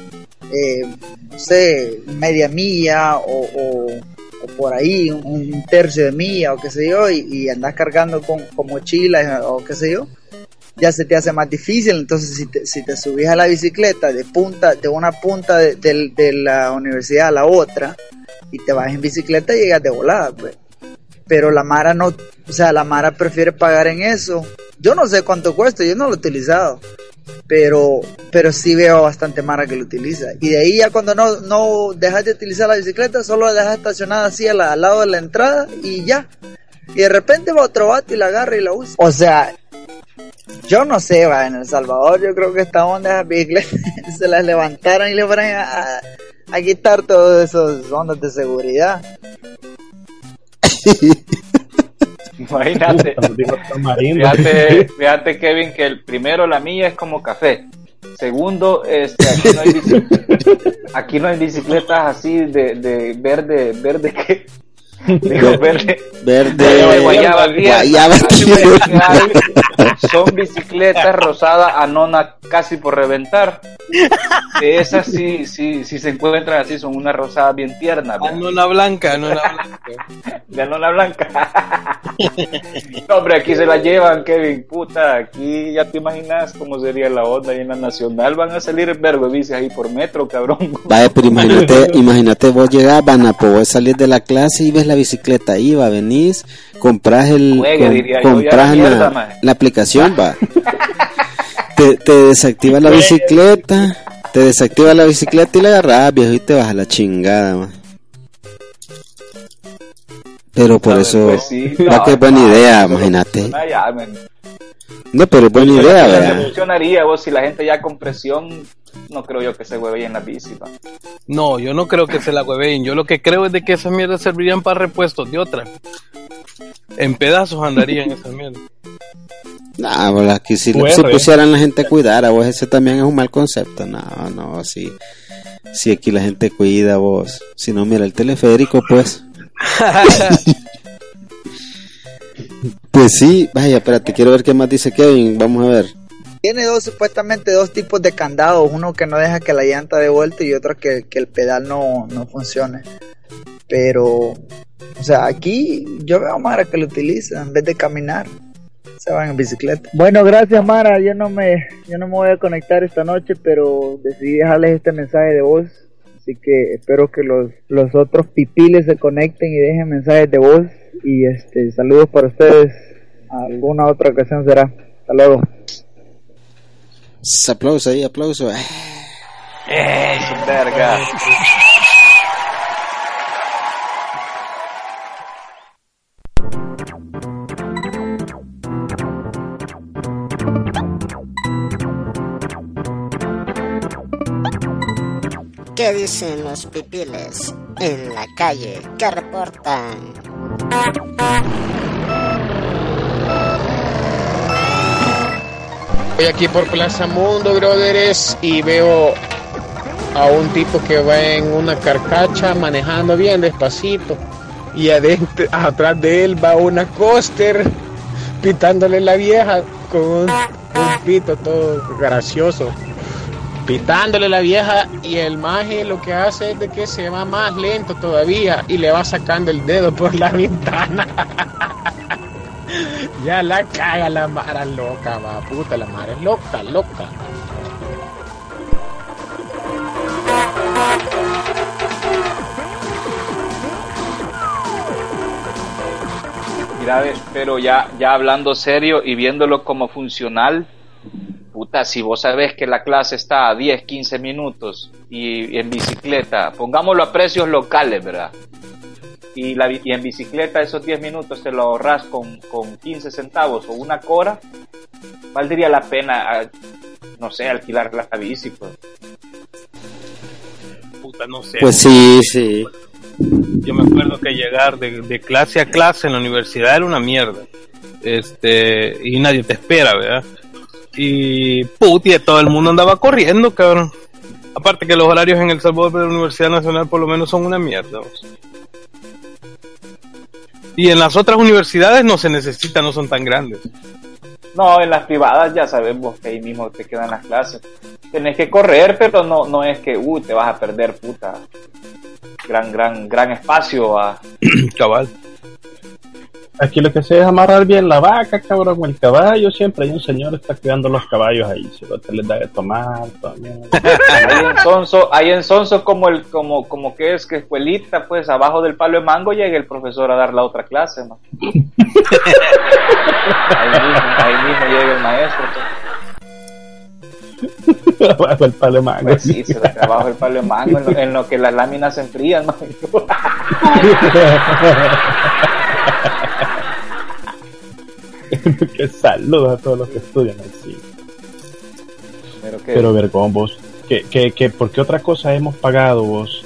no sé, media milla o por ahí, un tercio de milla o qué sé yo, y andás cargando con mochilas o qué sé yo, ya se te hace más difícil. Entonces si te subís a la bicicleta de una punta de la universidad a la otra y te vas en bicicleta, llegas de volada, pues. Pero la mara no, o sea, la mara prefiere pagar en eso. Yo no sé cuánto cuesta, yo no lo he utilizado, pero sí veo bastante mara que lo utiliza. Y de ahí ya cuando no dejas de utilizar la bicicleta, solo la dejas estacionada así al lado de la entrada y ya. Y de repente va otro vato y la agarra y la usa. O sea, yo no sé, en El Salvador yo creo que esta onda de bicicletas se las levantaron y le fueron a quitar todas esas ondas de seguridad. Imagínate, fíjate Kevin, que el primero, la milla es como café. Segundo, aquí no hay bicicletas así de verde que verde guayaba. Son bicicletas rosadas anona casi por reventar. De esas sí se encuentran así, son una rosada bien tierna. Anona blanca. De anona blanca. No, hombre, aquí se la llevan, Kevin, puta. Aquí ya te imaginas cómo sería la onda ahí en la Nacional. Van a salir vergo bicis ahí por metro, cabrón. Vaya, pero imagínate vos llegás, vos salís de la clase y ves la bicicleta ahí, venís, compras la aplicación, va. Te desactiva la bicicleta, y la agarras, viejo, y te vas a la chingada, man. Pero por eso, pues sí, que es buena idea, imagínate. No, pero es buena idea, ¿verdad? No funcionaría, vos, si la gente ya con presión, no creo yo que se hueve en la bici, ¿va? No, yo no creo que se la hueven. Yo lo que creo es de que esas mierdas servirían para repuestos de otra. En pedazos andarían esas mierdas. No, pues aquí si pusieran la gente a cuidar, a vos ese también es un mal concepto. No, si aquí la gente cuida, vos. Si no, mira el teleférico, pues. Pues sí, vaya, espérate, quiero ver qué más dice Kevin, vamos a ver. Tiene supuestamente dos tipos de candados, uno que no deja que la llanta dé vuelta y otro que el pedal no funcione. Pero, o sea, aquí yo veo a Mara que lo utiliza en vez de caminar. Se van en bicicleta. Bueno, gracias Mara, yo no me voy a conectar esta noche, pero decidí dejarles este mensaje de voz. Así que espero que los otros pipiles se conecten y dejen mensajes de voz. Y saludos para ustedes. Alguna otra ocasión será. Hasta luego. Aplauso ahí, aplauso. Su verga. ¿Qué dicen los pipiles en la calle? ¿Qué reportan? Voy aquí por Plaza Mundo, brothers, y veo a un tipo que va en una carcacha manejando bien despacito, y atrás de él va una coaster pitándole la vieja con un pito todo gracioso, pitándole la vieja, y el maje lo que hace es de que se va más lento todavía y le va sacando el dedo por la ventana. Ya la caga la Mara loca, va, puta, la Mara es loca. Mira, pero ya hablando serio y viéndolo como funcional, puta, si vos sabés que la clase está a 10, 15 minutos y en bicicleta, pongámoslo a precios locales, ¿verdad? Y en bicicleta esos 10 minutos te lo ahorras con 15 centavos o una cora, valdría la pena, no sé, alquilar la bici, pues. Puta, no sé. Pues sí. Yo me acuerdo que llegar de clase a clase en la universidad era una mierda. Y nadie te espera, ¿verdad? Y puti, todo el mundo andaba corriendo, cabrón. Aparte que los horarios en El Salvador de la Universidad Nacional por lo menos son una mierda. Y en las otras universidades no se necesita, no son tan grandes. No, en las privadas ya sabemos que ahí mismo te quedan las clases. Tenés que correr, pero no es que te vas a perder, puta. Gran espacio a cabal. Aquí lo que se es amarrar bien la vaca, cabrón, o el caballo. Siempre hay un señor que está cuidando los caballos ahí. Si no te les da de tomar, también. Hay en Sonso como que es que escuelita, pues abajo del palo de mango llega el profesor a dar la otra clase, ¿no? ahí mismo llega el maestro, pues. Abajo el palo de mango. Pues sí, abajo el palo de mango, en lo que las láminas se enfrían, ¿no? Que saludos a todos los que estudian así. Pero vergón, vos. ¿Por qué otra cosa hemos pagado, vos?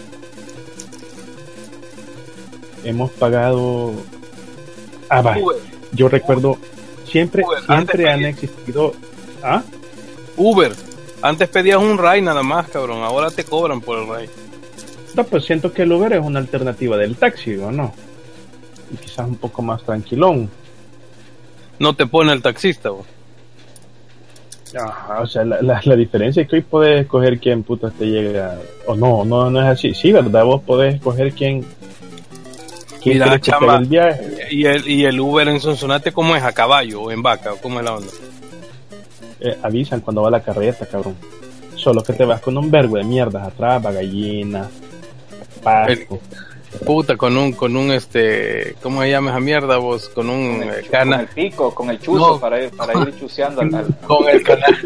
Hemos pagado. Va. Yo recuerdo. Siempre han existido. ¿Ah? Uber. Antes pedías un ride nada más, cabrón. Ahora te cobran por el ride. No, pues siento que el Uber es una alternativa del taxi, ¿o no? Y quizás un poco más tranquilón. No te pone el taxista, vos. Ajá, o sea, la diferencia es que hoy podés escoger quién putas te llega. O no es así. Sí, ¿verdad? Vos podés escoger quién mira, chamba, el viaje. Y el Uber en Sonsonate, ¿cómo es? ¿A caballo o en vaca? ¿Cómo es la onda? Avisan cuando va la carreta, cabrón. Solo que te vas con un vergo de mierdas atrás, va gallina, pasto. Puta, con un ¿cómo se llama esa mierda vos? Con un cana. Con el pico, con el chuzo, no. para ir chuceando con el canal.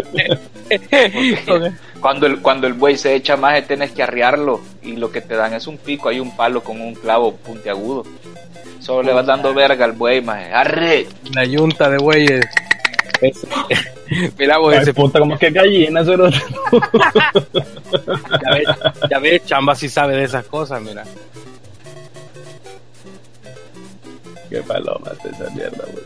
Cuando el buey se echa más, tenés que arriarlo y lo que te dan es un pico, hay un palo con un clavo puntiagudo. Solo le vas dando verga al buey, maje. ¡Arre! La yunta de bueyes. Mira vos, ese puta como que gallina, solo. ya ves, Chamba sí sabe de esas cosas, mira. Qué paloma esa mierda, güey.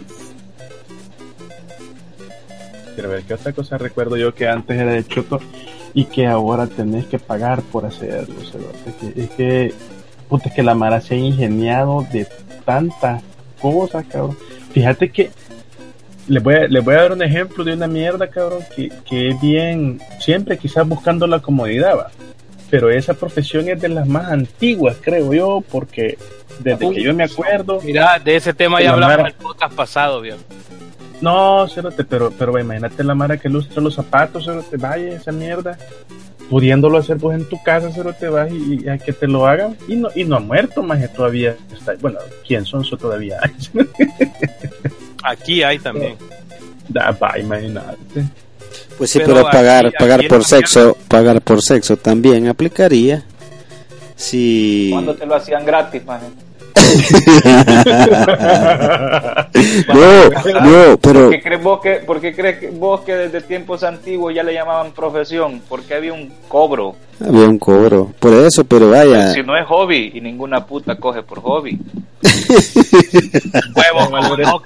Quiero ver qué otra cosa recuerdo yo que antes era de choto y que ahora tenés que pagar por hacerlo. O sea, es que la Mara se ha ingeniado de tantas cosas, cabrón. Fíjate que les voy a dar un ejemplo de una mierda, cabrón, que es bien, siempre quizás buscando la comodidad, va. Pero esa profesión es de las más antiguas, creo yo, porque desde que yo me acuerdo... Mira, de ese tema ya hablamos en el podcast pasado, bien. No, cerote, pero imagínate la mara que lustra los zapatos, cerote, vaya esa mierda, pudiéndolo hacer vos en tu casa, cerote, vas y a que te lo hagan, y no ha muerto, maje, todavía está, bueno, ¿quién son eso todavía? Aquí hay también. Va, imagínate. Pues sí, pero pagar por sexo también aplicaría. Si cuando te lo hacían gratis, maje. No, pero ¿Por qué crees vos que desde tiempos antiguos ya le llamaban profesión? Porque había un cobro. Había un cobro, por eso, pero vaya. Si no es hobby, y ninguna puta coge por hobby. Huevo, no,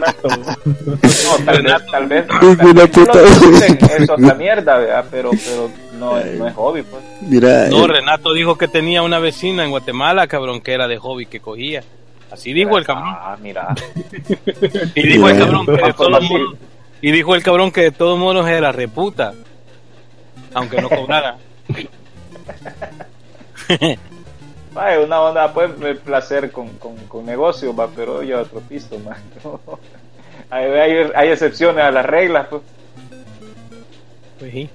tal vez es otra mierda, ¿verdad? Pero no es hobby, pues. Mira, Renato dijo que tenía una vecina en Guatemala, cabrón, que era de hobby que cogía. Así dijo el cabrón. Mira. Y dijo el cabrón que de todos modos, dijo el cabrón que de todos modos era reputa, aunque no cobrara. Vaya, una onda, pues, placer con negocios, va, pero yo otro pisto, man. Hay excepciones a las reglas, pues. Pues sí.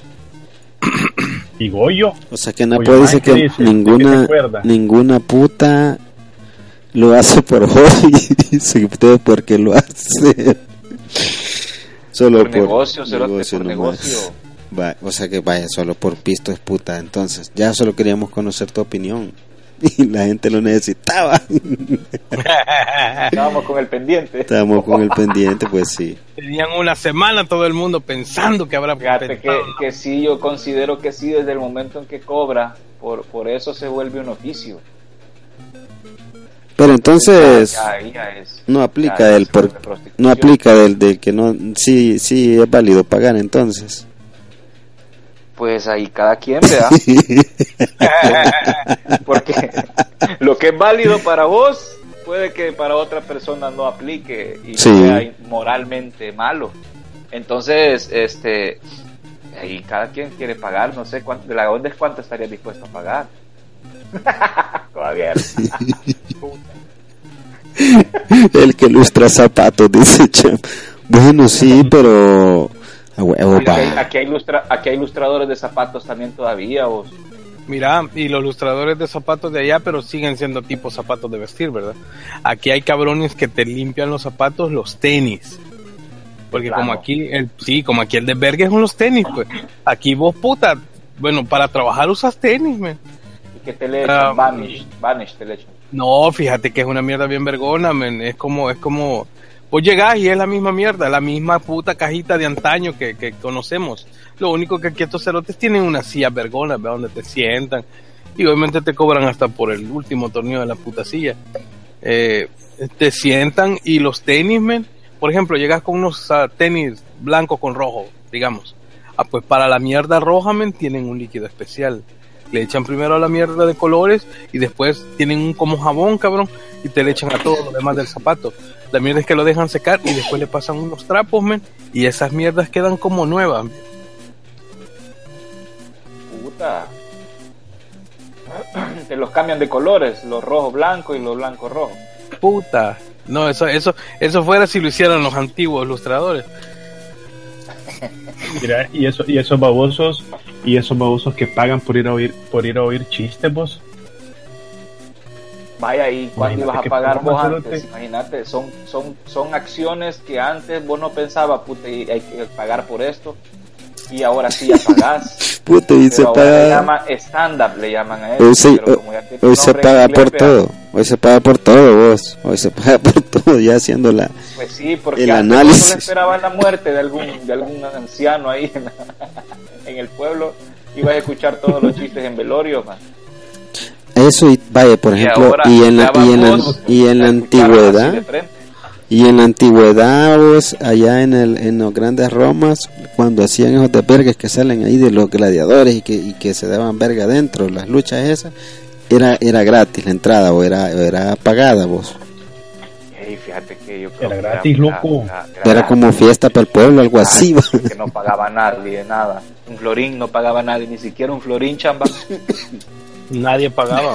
Digo yo. O sea que Napo dice que ninguna puta lo hace por hobby, dice todo porque lo hace. Solo por negocio, por negocio. Va, o sea que vaya, solo por pisto es puta. Entonces, ya solo queríamos conocer tu opinión. Y la gente lo necesitaba. Estábamos con el pendiente, pues sí. Tenían una semana todo el mundo pensando que habrá. Fíjate que sí, yo considero que sí, desde el momento en que cobra, por eso se vuelve un oficio. Pero entonces ya es, no aplica no aplica del que no, sí es válido pagar entonces. Pues ahí cada quien, ¿verdad? Porque lo que es válido para vos puede que para otra persona no aplique y sea moralmente malo. Entonces, ahí cada quien quiere pagar, no sé cuánto, de la onda es cuánto estaría dispuesto a pagar. Todavía. El que lustra zapatos, dice Cham. Bueno, sí, pero aquí hay ilustradores de zapatos también todavía, vos. Mira, y los ilustradores de zapatos de allá, pero siguen siendo tipo zapatos de vestir, ¿verdad? Aquí hay cabrones que te limpian los zapatos, los tenis. Porque claro, como aquí el de verga son los tenis, pues. Aquí vos, puta, bueno, para trabajar usas tenis, man. ¿Y qué te le echan? Vanish te le echan. No, fíjate que es una mierda bien vergona, man. Es como vos llegás y es la misma mierda, la misma puta cajita de antaño que conocemos. Lo único que aquí estos cerotes tienen una silla vergona, ¿ve? Donde te sientan. Y obviamente te cobran hasta por el último torneo de la puta silla. Te sientan y los tenis, men. Por ejemplo, llegas con unos tenis blancos con rojo, digamos. Pues para la mierda roja, men, tienen un líquido especial. Le echan primero a la mierda de colores y después tienen un como jabón, cabrón, y te le echan a todo lo demás del zapato. La mierda es que lo dejan secar y después le pasan unos trapos, men, y esas mierdas quedan como nuevas. Puta. Te los cambian de colores, los rojos blancos y los blancos rojos. Puta. No, eso fuera si lo hicieran los antiguos ilustradores. Mira, y esos babosos que pagan por ir a oír chistes, vos. Vaya, ¿y cuánto ibas a pagar vos antes? Imagínate, son acciones que antes vos no pensabas, puta, hay que pagar por esto, y ahora sí ya pagás. Puta, y se paga. Le llaman stand-up, le llaman a eso. Hoy se paga por todo. Hoy se paga por todo, vos. Hoy se paga por todo, ya haciendo pues sí, porque el análisis. Solo esperaban la muerte de algún anciano ahí en el pueblo. Ibas a escuchar todos los chistes en velorio, man. Eso, vaya, por ejemplo, y en la antigüedad. Y en la antigüedad, vos, allá en los grandes Romas, cuando hacían esos de vergas que salen ahí de los gladiadores y que se daban verga adentro, las luchas esas, era gratis la entrada o era pagada, vos. Ey, fíjate que yo creo era que gratis, loco. Era como fiesta para el pueblo, algo así. Que no pagaba nadie, nada. Un florín no pagaba nadie, ni siquiera un florín, chamba. Nadie pagaba.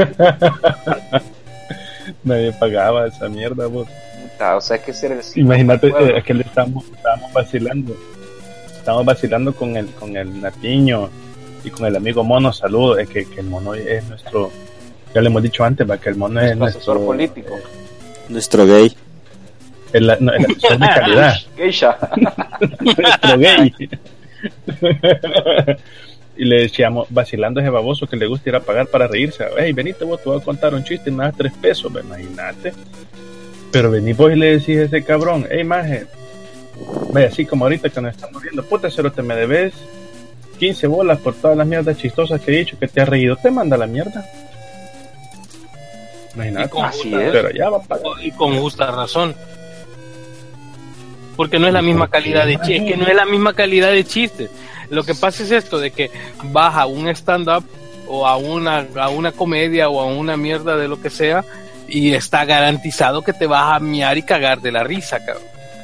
Nadie pagaba esa mierda, vos. O sea, es que ser el imagínate, es que le estábamos vacilando. Estábamos vacilando con el Natiño y con el amigo Mono. Saludos, es que el Mono es nuestro, ya le hemos dicho antes, que el Mono es nuestro asesor político, nuestro gay, el asesor de calidad. Geisha. Nuestro gay. Y le decíamos, vacilando a ese baboso que le gusta ir a pagar para reírse. Hey, venite vos, te voy a contar un chiste y me das 3 pesos, imagínate. Pero vení vos y le decís a ese cabrón, hey, maje, vaya, así como ahorita que nos estamos viendo, puta, cerote, me debes 15 bolas por todas las mierdas chistosas que he dicho, que te has reído, te manda la mierda. Imagínate. Pero ya va a pagar. Y con justa razón. Porque no es la misma calidad de chistes, que no es la misma calidad de chistes. Lo que pasa es esto, de que vas a un stand-up o a una comedia o a una mierda de lo que sea, y está garantizado que te vas a miar y cagar de la risa, cabrón.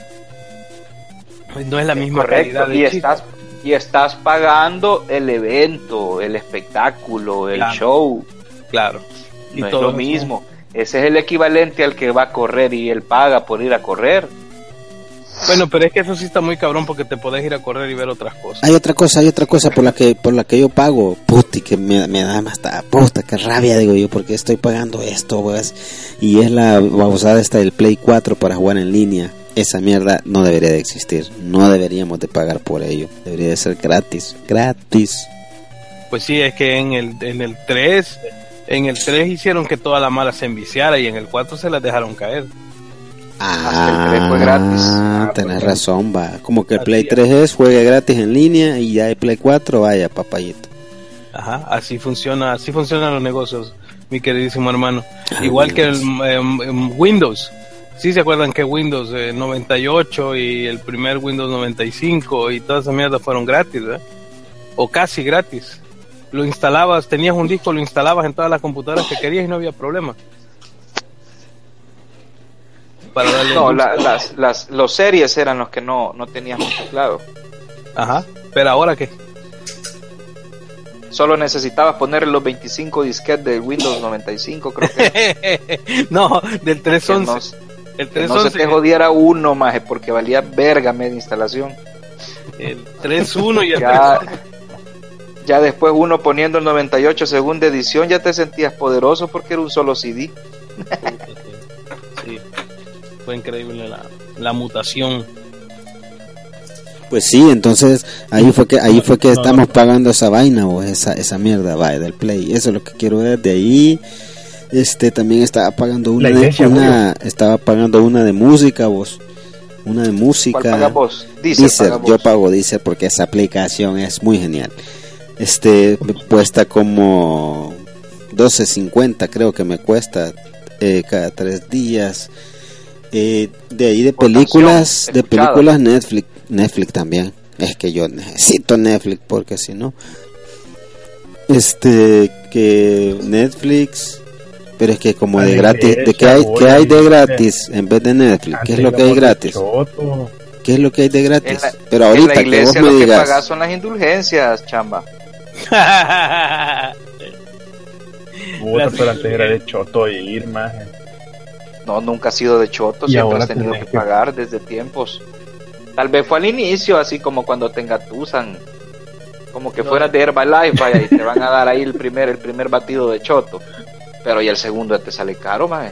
No es la misma calidad de chiste. Y estás pagando el evento, el espectáculo, el show. Claro. Y no todo es lo mismo. Ese es el equivalente al que va a correr y él paga por ir a correr. Bueno, pero es que eso sí está muy cabrón, porque te podés ir a correr y ver otras cosas. Hay otra cosa por la que yo pago, puti, que me da más puta, que rabia, digo yo, porque estoy pagando esto, pues, y es la babosada esta del Play 4 para jugar en línea. Esa mierda no debería de existir, no deberíamos de pagar por ello, debería de ser gratis. Pues sí, es que en el 3 hicieron que toda la mala se enviciara, y en el 4 se las dejaron caer. Hasta el 3 fue gratis. Tenés razón, va. Como que el Play 3 juegue gratis en línea, y ya el Play 4, vaya, papayito. Ajá, así funcionan los negocios, mi queridísimo hermano. Igual que el Windows. ¿Sí se acuerdan que Windows 98 y el primer Windows 95 y toda esa mierda fueron gratis, ¿verdad? O casi gratis. Lo instalabas, tenías un disco, lo instalabas en todas las computadoras que querías y no había problema. Para darle los series eran los que no tenías mucho claro. Ajá, pero ahora qué. Solo necesitabas poner los 25 disquetes del Windows 95, creo que. No, del 311. El 311. No se te jodiera uno más, porque valía verga media instalación. El 3.1 y el 3.11. Ya después uno poniendo el 98 segunda edición ya te sentías poderoso porque era un solo CD. Sí. Fue increíble la mutación. Pues sí, entonces ahí fue que estamos pagando esa vaina, o esa mierda, vaya, del Play. Eso es lo que quiero ver. De ahí también estaba pagando una de música, vos. Una de música. ¿Cuál pagas vos? Deezer, yo pago Deezer porque esa aplicación es muy genial. Me cuesta como $12.50, creo que me cuesta cada 3 días. De ahí de películas Netflix también. Es que yo necesito Netflix porque si no que Netflix, pero es que como de gratis, ¿qué hay de gratis en vez de Netflix? ¿Qué es lo que hay gratis? ¿Qué es lo que hay de gratis? Pero ahorita en la iglesia que vos me digas, que pagas son las indulgencias, chamba. Pero antes era de choto y ir más. No, nunca ha sido de choto, siempre has tenido que pagar desde tiempos. Tal vez fue al inicio, así como cuando te engatusan, como que fueras de Herbalife, vaya, y te van a dar ahí el primer batido de choto, pero y el segundo te sale caro, maje.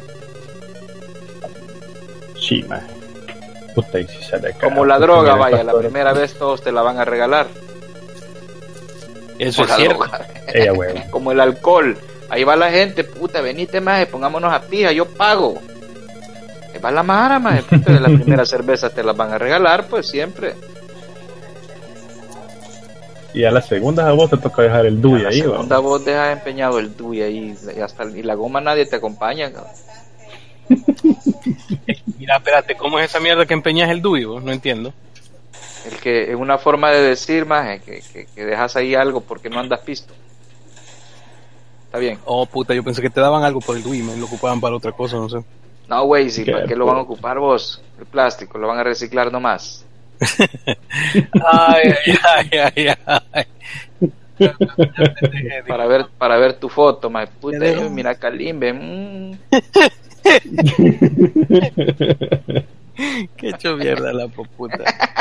Sí, maje. Puta, y si sale caro. Como la droga, vaya, la primera vez todos te la van a regalar. Eso es cierto. Como el alcohol, ahí va la gente, puta, venite, maje, pongámonos a pija, yo pago. Va la mara, maje, puta, de la primera cerveza te las van a regalar, pues siempre. Y a la segunda a vos te toca dejar el DUI ahí, a la segunda vos dejas empeñado el DUI ahí, y la goma nadie te acompaña, cabrón. Mira, espérate, ¿cómo es esa mierda que empeñas el DUI, vos? No entiendo. El que es una forma de decir, maje, que dejas ahí algo porque no andas pisto. Está bien. Oh, puta, yo pensé que te daban algo por el DUI, me lo ocupaban para otra cosa, no sé. No, güey, si ¿para qué lo van a ocupar vos? El plástico, lo van a reciclar nomás. Ay. Para ver tu foto, my puta, mira Kalimbe. Qué hecho mierda la poputa.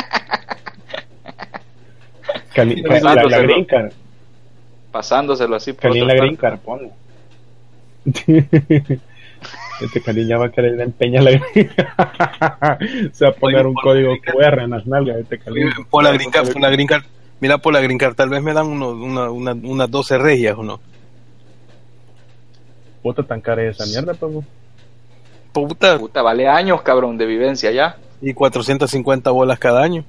La green card. Pasándoselo así por Kalin la green card, pone. Kalin ya va a querer empeñar la green card. Se va a poner un código QR en las nalgas de Kalin. Por la green card. Mira, por la green card tal vez me dan unas 12 regias o no. Puta, tan cara esa mierda, pavo. Puta, vale años, cabrón, de vivencia ya. Y 450 bolas cada año.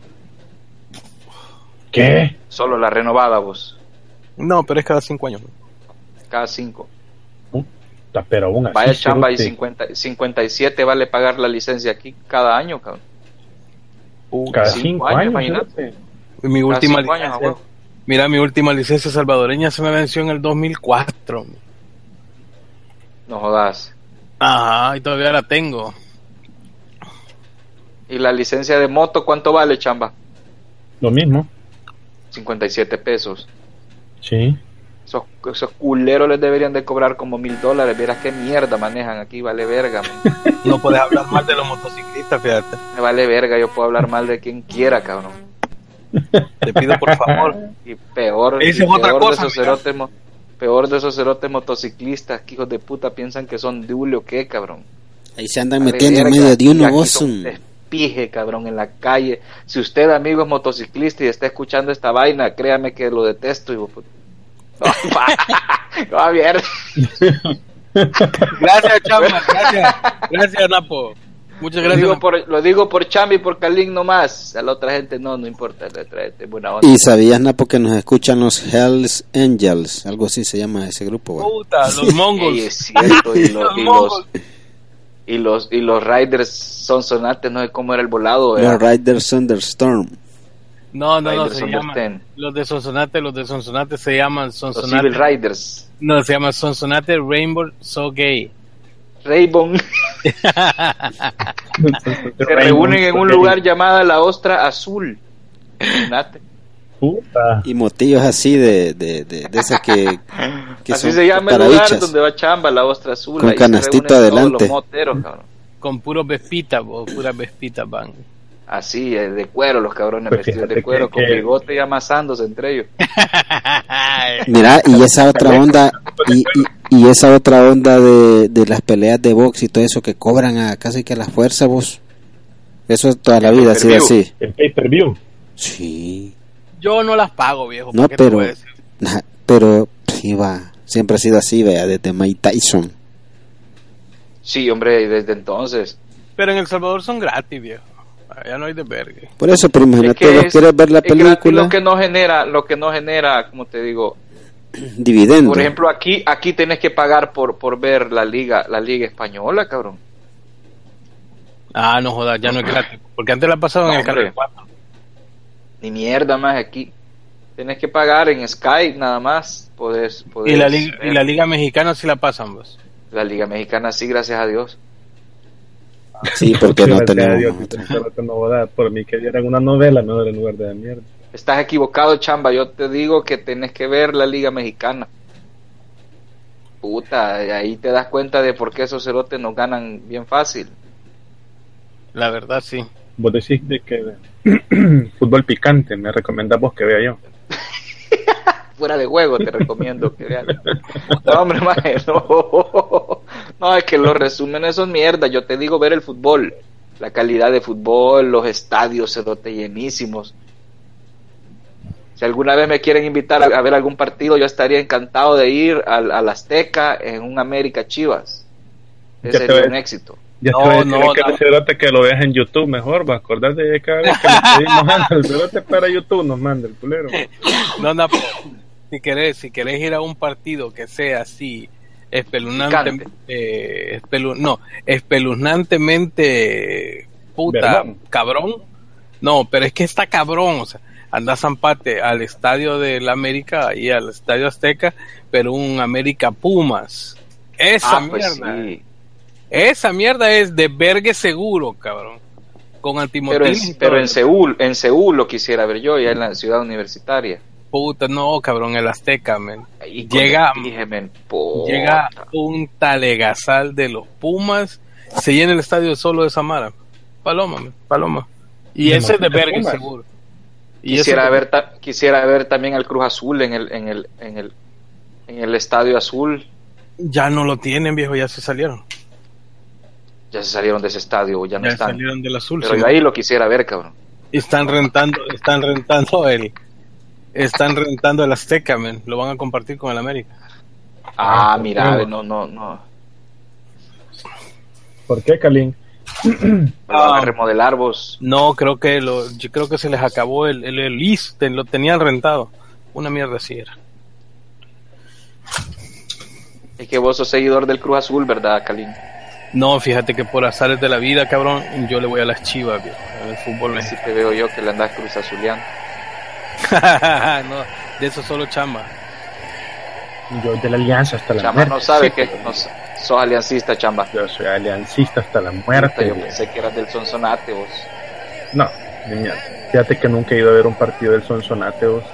¿Qué? Solo la renovada, vos. No, pero es cada 5 años. Cada 5. Pero aún así. Vaya chamba, y 57 vale pagar la licencia aquí cada año, cabrón. Cada 5 años, imagínate. Mi última licencia, mira, mi última licencia salvadoreña se me venció en el 2004. No jodas. Ajá, y todavía la tengo. ¿Y la licencia de moto cuánto vale, chamba? Lo mismo. 57 pesos. Sí. Esos culeros les deberían de cobrar como $1,000. Vieras qué mierda manejan aquí, vale verga. No puedes hablar mal de los motociclistas, fíjate. Me vale verga, yo puedo hablar mal de quien quiera, cabrón. Te pido por favor. Y peor de esos cerotes motociclistas que hijos de puta piensan que son dule o qué, cabrón. Ahí se andan metiendo en medio de uno, vos. Despije, cabrón, en la calle. Si usted, amigo, es motociclista y está escuchando esta vaina, créame que lo detesto, hijo de puta. No, mierda. Gracias, chamba, gracias, Napo. Muchas gracias. Lo digo por Chambi y por Kalin nomás. A la otra gente no importa. Buena onda. Y sabías, Napo, que nos escuchan los Hells Angels, algo así se llama ese grupo. Puta, los mongols. Es cierto, y los Riders Sonsonate, no sé cómo era el volado. Los Riders Thunderstorm. No, se llaman los de Sonsonate se llaman Sonsonate. Los Civil Riders. No, se llama Sonsonate Rainbow So Gay. Rainbow. Se reúnen en un lugar llamado La Ostra Azul. Imagínate. Puta. Y motillos así de esas que así son se llama el lugar donde va chamba, La Ostra Azul. Con canastito adelante. Los moteros, con puros vespitas, puras vespitas van. Así, de cuero, los cabrones pues vestidos de cuero, con bigote y amasándose entre ellos. Mira, y esa otra onda, y esa otra onda de las peleas de box y todo eso que cobran a casi que a la fuerza, vos. Eso toda la vida ha sido así. El pay-per-view. Sí. Yo no las pago, viejo. No, pero sí va. Siempre ha sido así, vea, desde Mike Tyson. Sí, hombre, desde entonces. Pero en El Salvador son gratis, viejo. Ya no hay de verga. Por eso, pero imagínate, vos quieres ver la película. Lo que no genera, como te digo, dividendo. Por ejemplo, aquí tenés que pagar por ver la liga española, cabrón. Ah, no jodas, ya no es gratis. Porque antes la pasaban en el Canal 4. Ni mierda más aquí. Tenés que pagar en Sky nada más. Podés ¿Y la liga mexicana sí la pasan, vos? La liga mexicana sí, gracias a Dios. Sí, porque no tenemos por mí que dieran una novela mejor en lugar de la mierda. Estás equivocado, chamba. Yo te digo que tenés que ver la liga mexicana. Puta, ahí te das cuenta de por qué esos cerotes nos ganan bien fácil. La verdad, sí. Vos decís de que fútbol picante me recomendás vos que vea yo. Fuera de juego te recomiendo que vean. No, hombre, maje, no, es que los resúmenes son mierda. Yo te digo ver el fútbol, la calidad de fútbol, los estadios cerote llenísimos. Si alguna vez me quieren invitar a ver algún partido, yo estaría encantado de ir al Azteca en un América Chivas. Ese sería un éxito. Ya te voy a decir que lo veas en YouTube mejor, va a acordar de cada vez que le pedimos el cerote para YouTube nos manda el culero. No, si querés ir a un partido que sea así espeluznantemente puta, ¿verdad? Cabrón. No, pero es que está cabrón, o sea, anda Zampate al estadio del América y al estadio Azteca, pero un América Pumas. Esa mierda. Pues sí. Esa mierda es de vergue seguro, cabrón. Con antimotín. Pero en Seúl lo quisiera ver yo, ya en la ciudad universitaria. Puta, no, cabrón, el Azteca, men. Llega un talegasal de los Pumas, se llena el estadio solo de Samara. Paloma, men, Paloma. Y ese es de vergue seguro. Y quisiera ver también al Cruz Azul en el Estadio Azul. Ya no lo tienen, viejo, ya se salieron. Ya se salieron de ese estadio, ya no están. Salieron del Azul. Pero yo ahí lo quisiera ver, cabrón. Están rentando el Azteca, men. Lo van a compartir con el América. Mira, no. ¿Por qué, Kalin? Van a remodelar vos. No, yo creo que se les acabó el lease, lo tenían rentado. Una mierda así era. Es que vos sos seguidor del Cruz Azul, ¿verdad, Kalin? No, fíjate que por azares de la vida, cabrón, yo le voy a las Chivas, viejo, en el fútbol. Así te veo yo que le andás Cruz Azuleando. No, de eso solo Chamba. Yo de la Alianza hasta la Chamba muerte. No sabe que sos aliancista, Chamba. Yo soy aliancista hasta la muerte. Yo pensé que eras del Sonsonate, vos. No, niña, fíjate que nunca he ido a ver un partido del Sonsonate, vos.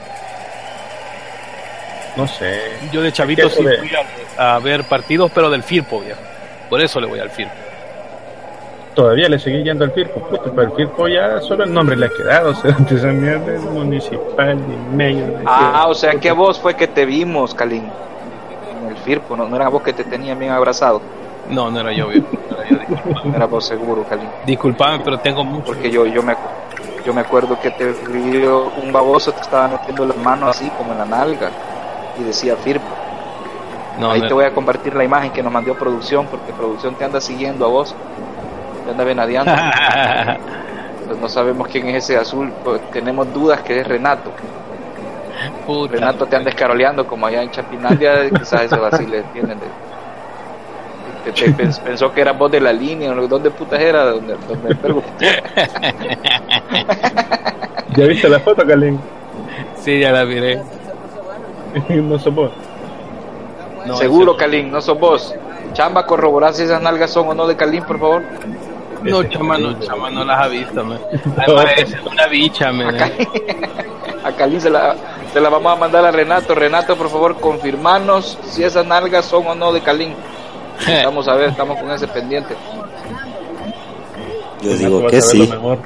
No sé. Yo de chavito sí fui a ver partidos, pero del Firpo, viejo. Por eso le voy al Firpo. Todavía le seguí yendo al Firpo, puto, pero el Firpo ya solo el nombre le ha quedado, o sea, esa mierda es municipal y medio. O sea que vos fue que te vimos, Kalin, en el Firpo, no era vos que te tenían bien abrazado. No era yo, viejo. No era vos seguro, Kalin. Disculpame, pero tengo mucho. Porque yo me acuerdo que te vio un baboso, te estaba metiendo las manos así como en la nalga y decía Firpo. Ahí te voy a compartir la imagen que nos mandó producción, porque producción te anda siguiendo a vos, te anda venadeando. Pues no sabemos quién es ese azul, pues tenemos dudas que es Renato. Puta. Renato te anda escaroleando como allá en Chapinandia, quizás ese vacile entienden. Pensó que era vos de la línea, ¿dónde putas era? ¿Dónde ¿Ya viste la foto, Kalin? Sí, ya la miré. No sos vos. No, seguro, Kalin, no sos vos. Chamba, corroborar si esas nalgas son o no de Kalin, por favor. No, Chamba no las ha visto, man. Además, es una bicha, man. A Kalin se la vamos a mandar a Renato. Renato, por favor, confirmanos si esas nalgas son o no de Kalin. Vamos a ver, estamos con ese pendiente. Yo digo que sí.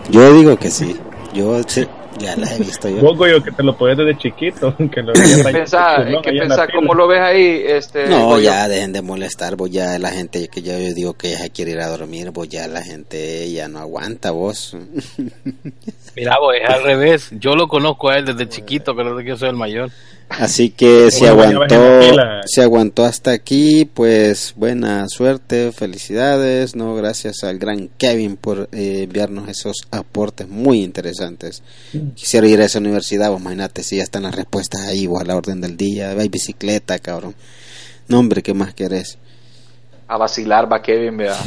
Yo ya la he visto yo. Poco yo que te lo podés desde chiquito. Que pensar cómo lo ves ahí. No, ya dejen de molestar, vos ya la gente que yo digo que ya quiere ir a dormir, vos ya la gente ya no aguanta, vos. Mira, vos, es al revés. Yo lo conozco a él desde chiquito, creo que yo soy el mayor. Así que si aguantó hasta aquí, pues buena suerte, felicidades, no, gracias al gran Kevin por enviarnos esos aportes muy interesantes. Quisiera ir a esa universidad, vos imagínate si ya están las respuestas ahí, vos a la orden del día, hay bicicleta, cabrón. No, hombre, ¿qué más querés? A vacilar va Kevin, vea.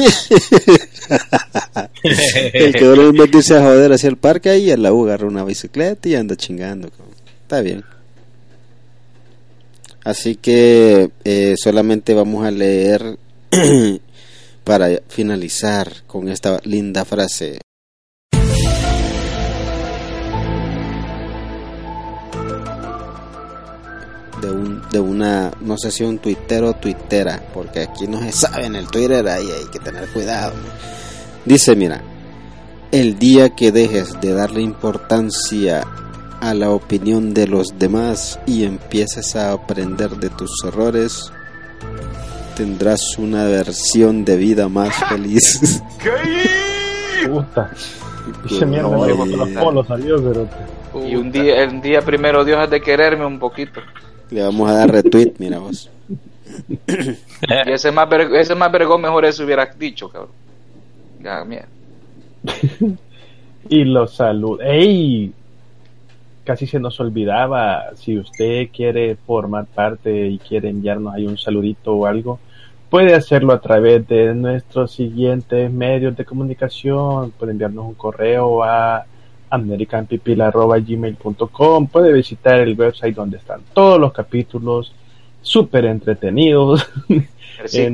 El que no me dice a joder hacia el parque, ahí en la U agarra una bicicleta y anda chingando, cabrón. Está bien. Así que solamente vamos a leer para finalizar con esta linda frase. De una, no sé si un tuitero o tuitera, porque aquí no se sabe en el Twitter, ahí hay que tener cuidado, ¿no? Dice, mira, el día que dejes de darle importancia a la opinión de los demás y empieces a aprender de tus errores, tendrás una versión de vida más feliz. Puta. Ese mierda me llevó los polos, adiós, pero... Y un día primero Dios has de quererme un poquito. Le vamos a dar retweet, mira vos. Y ese más vergón, mejor eso hubieras dicho, cabrón. Ya, mierda. Y los saludos. ¡Ey! Casi se nos olvidaba, si usted quiere formar parte y quiere enviarnos ahí un saludito o algo, puede hacerlo a través de nuestros siguientes medios de comunicación. Puede enviarnos un correo a americanpipil@gmail.com. Puede visitar el website donde están todos los capítulos súper entretenidos en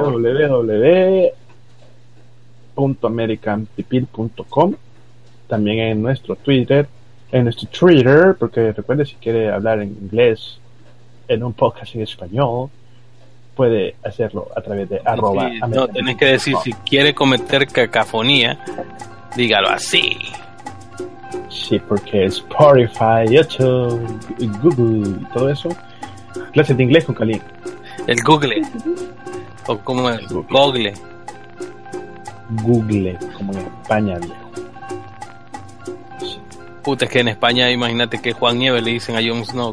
www.americanpipil.com, también en nuestro Twitter, porque recuerde, si quiere hablar en inglés en un podcast en español, puede hacerlo a través de @. Sí, no, tenés que decir, si quiere cometer cacofonía, dígalo así. Sí, porque Spotify, YouTube, Google y todo eso. Clases de inglés con Kalin. El Google. O como el Google. Google, como en España, viejo. Sí. Puta, es que en España, imagínate que Juan Nieves le dicen a Jon Snow.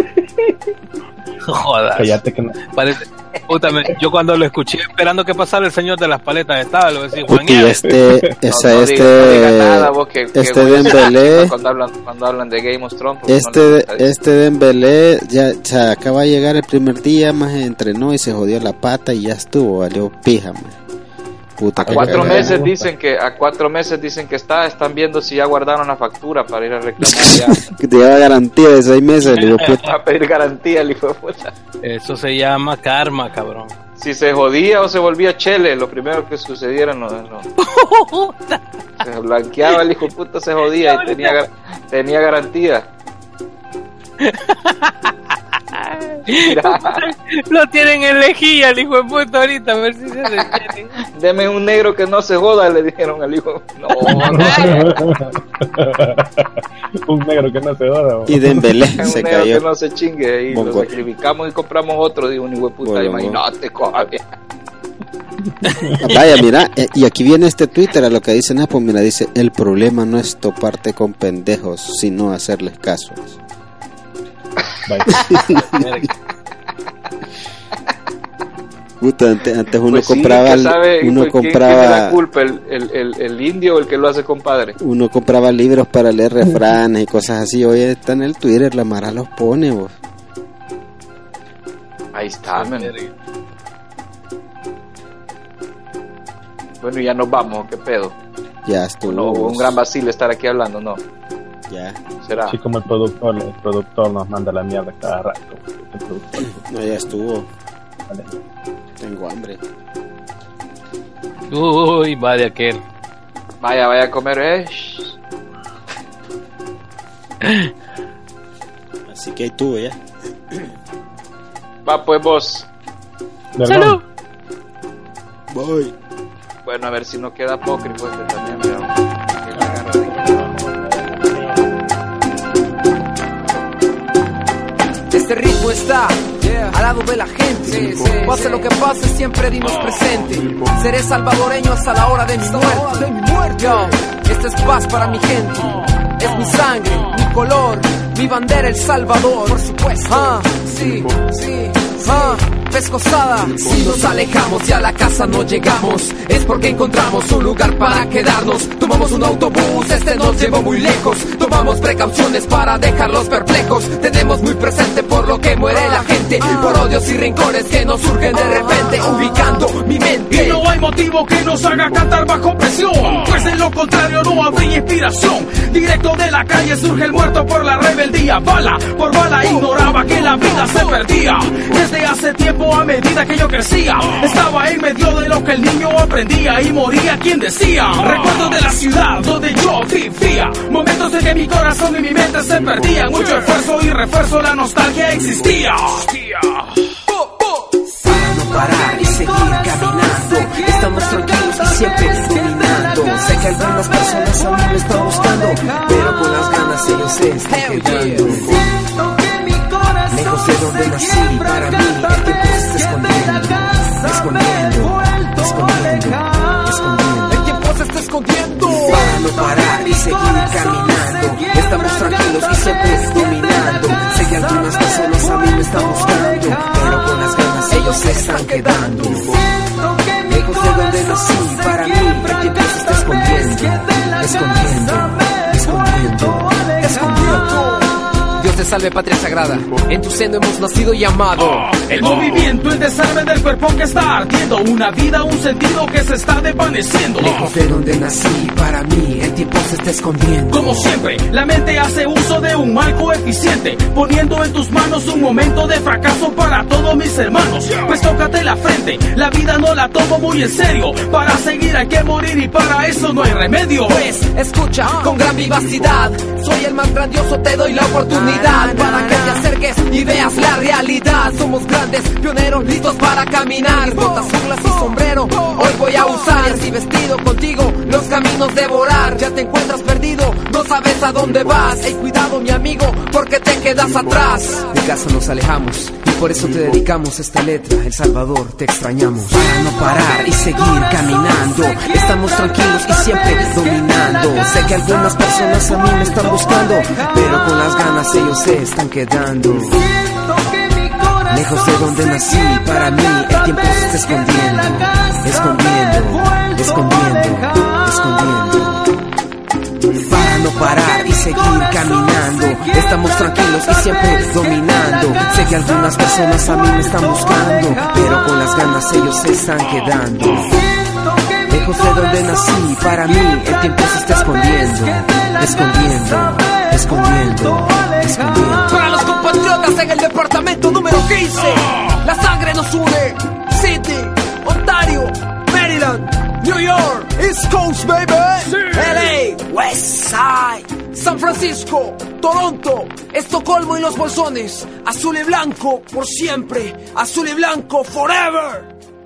Jodas. Cállate que no. Parece, puta, yo cuando lo escuché esperando que pasara el señor de las paletas estaba, lo decía Juan Puti, Nieves. Dembélé, cuando hablan de Game of Thrones, este Dembélé ya acaba de llegar el primer día, más entrenó y se jodió la pata y ya estuvo, valió pija, man. Puta, a 4 meses dicen que están viendo si ya guardaron la factura para ir a reclamar ya. Que te lleva garantía de 6 meses, el hijo de puta. A pedir garantía, el hijo de puta. Eso se llama karma, cabrón. Si se jodía o se volvía chele, lo primero que sucediera no. Se blanqueaba el hijo de puta, se jodía y tenía garantía. Lo tienen en lejía el hijo de puta ahorita, a ver si se detienen. Deme un negro que no se joda, le dijeron al hijo. No. Un negro que no se joda. Y Dembélé se negro cayó. Que no se chingue y lo sacrificamos y compramos otro, digo un hijo de puta, imagínate, cojones. Vaya, mira, y aquí viene este Twitter a lo que dice Napo, mira, dice, el problema no es toparte con pendejos, sino hacerles caso. Puta, antes uno pues compraba sí, uno compraba ¿quién tiene la culpa, el indio o el que lo hace compadre? Uno compraba libros para leer refranes y cosas así. Hoy está en el Twitter, la mara los pone, vos. Ahí está, man. Bueno, ya nos vamos, ¿qué pedo? Ya estuvo. No, un gran vacile estar aquí hablando, ¿no? Ya. ¿Será? Sí, como el productor nos manda la mierda cada rato. No, ya estuvo. Vale. Tengo hambre. Uy, va de aquel. Vaya a comer, Así que ahí tuvo ya. Va pues vos. ¡Salud! Voy. Bueno, a ver si no queda apócrifo este también, pero... Este ritmo está al lado de la gente. Pase lo que pase, siempre dimos presente. Seré salvadoreño hasta la hora de mi muerte. Yo, este es paz para mi gente. Es mi sangre, mi color, mi bandera El Salvador. Por supuesto. Sí. Pescosada. Si nos alejamos y a la casa no llegamos, es porque encontramos un lugar para quedarnos. Tomamos un autobús, este nos llevó muy lejos. Tomamos precauciones para dejarlos perplejos. Tenemos muy presente por lo que muere la gente, por odios y rincones que nos surgen de repente, ubicando mi mente. Y no hay motivo que nos haga cantar bajo presión, pues de lo contrario no habría inspiración. Directo de la calle surge el muerto por la rebeldía. Bala por bala ignoraba que la vida se perdía. Desde hace tiempo, a medida que yo crecía, estaba en medio de lo que el niño aprendía y moría quien decía. Recuerdo de la ciudad donde yo vivía, momentos en que mi corazón y mi mente se perdían. Mucho esfuerzo y refuerzo, la nostalgia existía. Para no parar y seguir caminando, estamos tranquilos y siempre dominando. Sé que algunas personas a mí me están buscando, pero con las ganas ellos se están quedando. Lejos de donde nací, para mí el tiempo se está escondiendo. El tiempo se está escondiendo. Para no parar y seguir caminando, estamos tranquilos y siempre dominando. Sé que algunas personas a mí me están buscando, pero con las ganas ellos se están quedando. salve patria sagrada. En tu seno hemos nacido y amado. El movimiento, el desarme del cuerpo que está ardiendo. Una vida, un sentido que se está desvaneciendo. Lejos de donde nací, para mí el tiempo se está escondiendo. Como siempre, la mente hace uso de un mal coeficiente, poniendo en tus manos un momento de fracaso para todos mis hermanos. Pues tócate la frente, la vida no la tomo muy en serio. Para seguir hay que morir y para eso no hay remedio. Pues escucha con gran vivacidad, soy el más grandioso, te doy la oportunidad para que te acerques y veas la realidad. Somos grandes, pioneros, listos para caminar. Botas, junglas y sombrero, hoy voy a usar. Y así vestido contigo, los caminos devorar. Ya te encuentras perdido, no sabes a dónde vas. Ey, cuidado mi amigo, porque te quedas atrás. De casa nos alejamos y por eso te dedicamos esta letra. El Salvador, te extrañamos. Para no parar y seguir caminando, estamos tranquilos y siempre dominando. Sé que algunas personas a mí me están buscando, pero con las ganas ellos se están quedando. Lejos de donde nací, para mí el tiempo se está escondiendo. Escondiendo, escondiendo, escondiendo. Para no parar y seguir caminando, estamos tranquilos y siempre dominando. Sé que algunas personas a mí me están buscando, pero con las ganas ellos se están quedando. Lejos de donde nací, para mí el tiempo se está escondiendo. Escondiendo, escondiendo, escondiendo. Para los compatriotas en el departamento número 15, la sangre nos une. City, Ontario, Maryland, New York, East Coast, baby. LA, West Side, San Francisco, Toronto, Estocolmo y los bolsones. Azul y blanco por siempre, azul y blanco forever.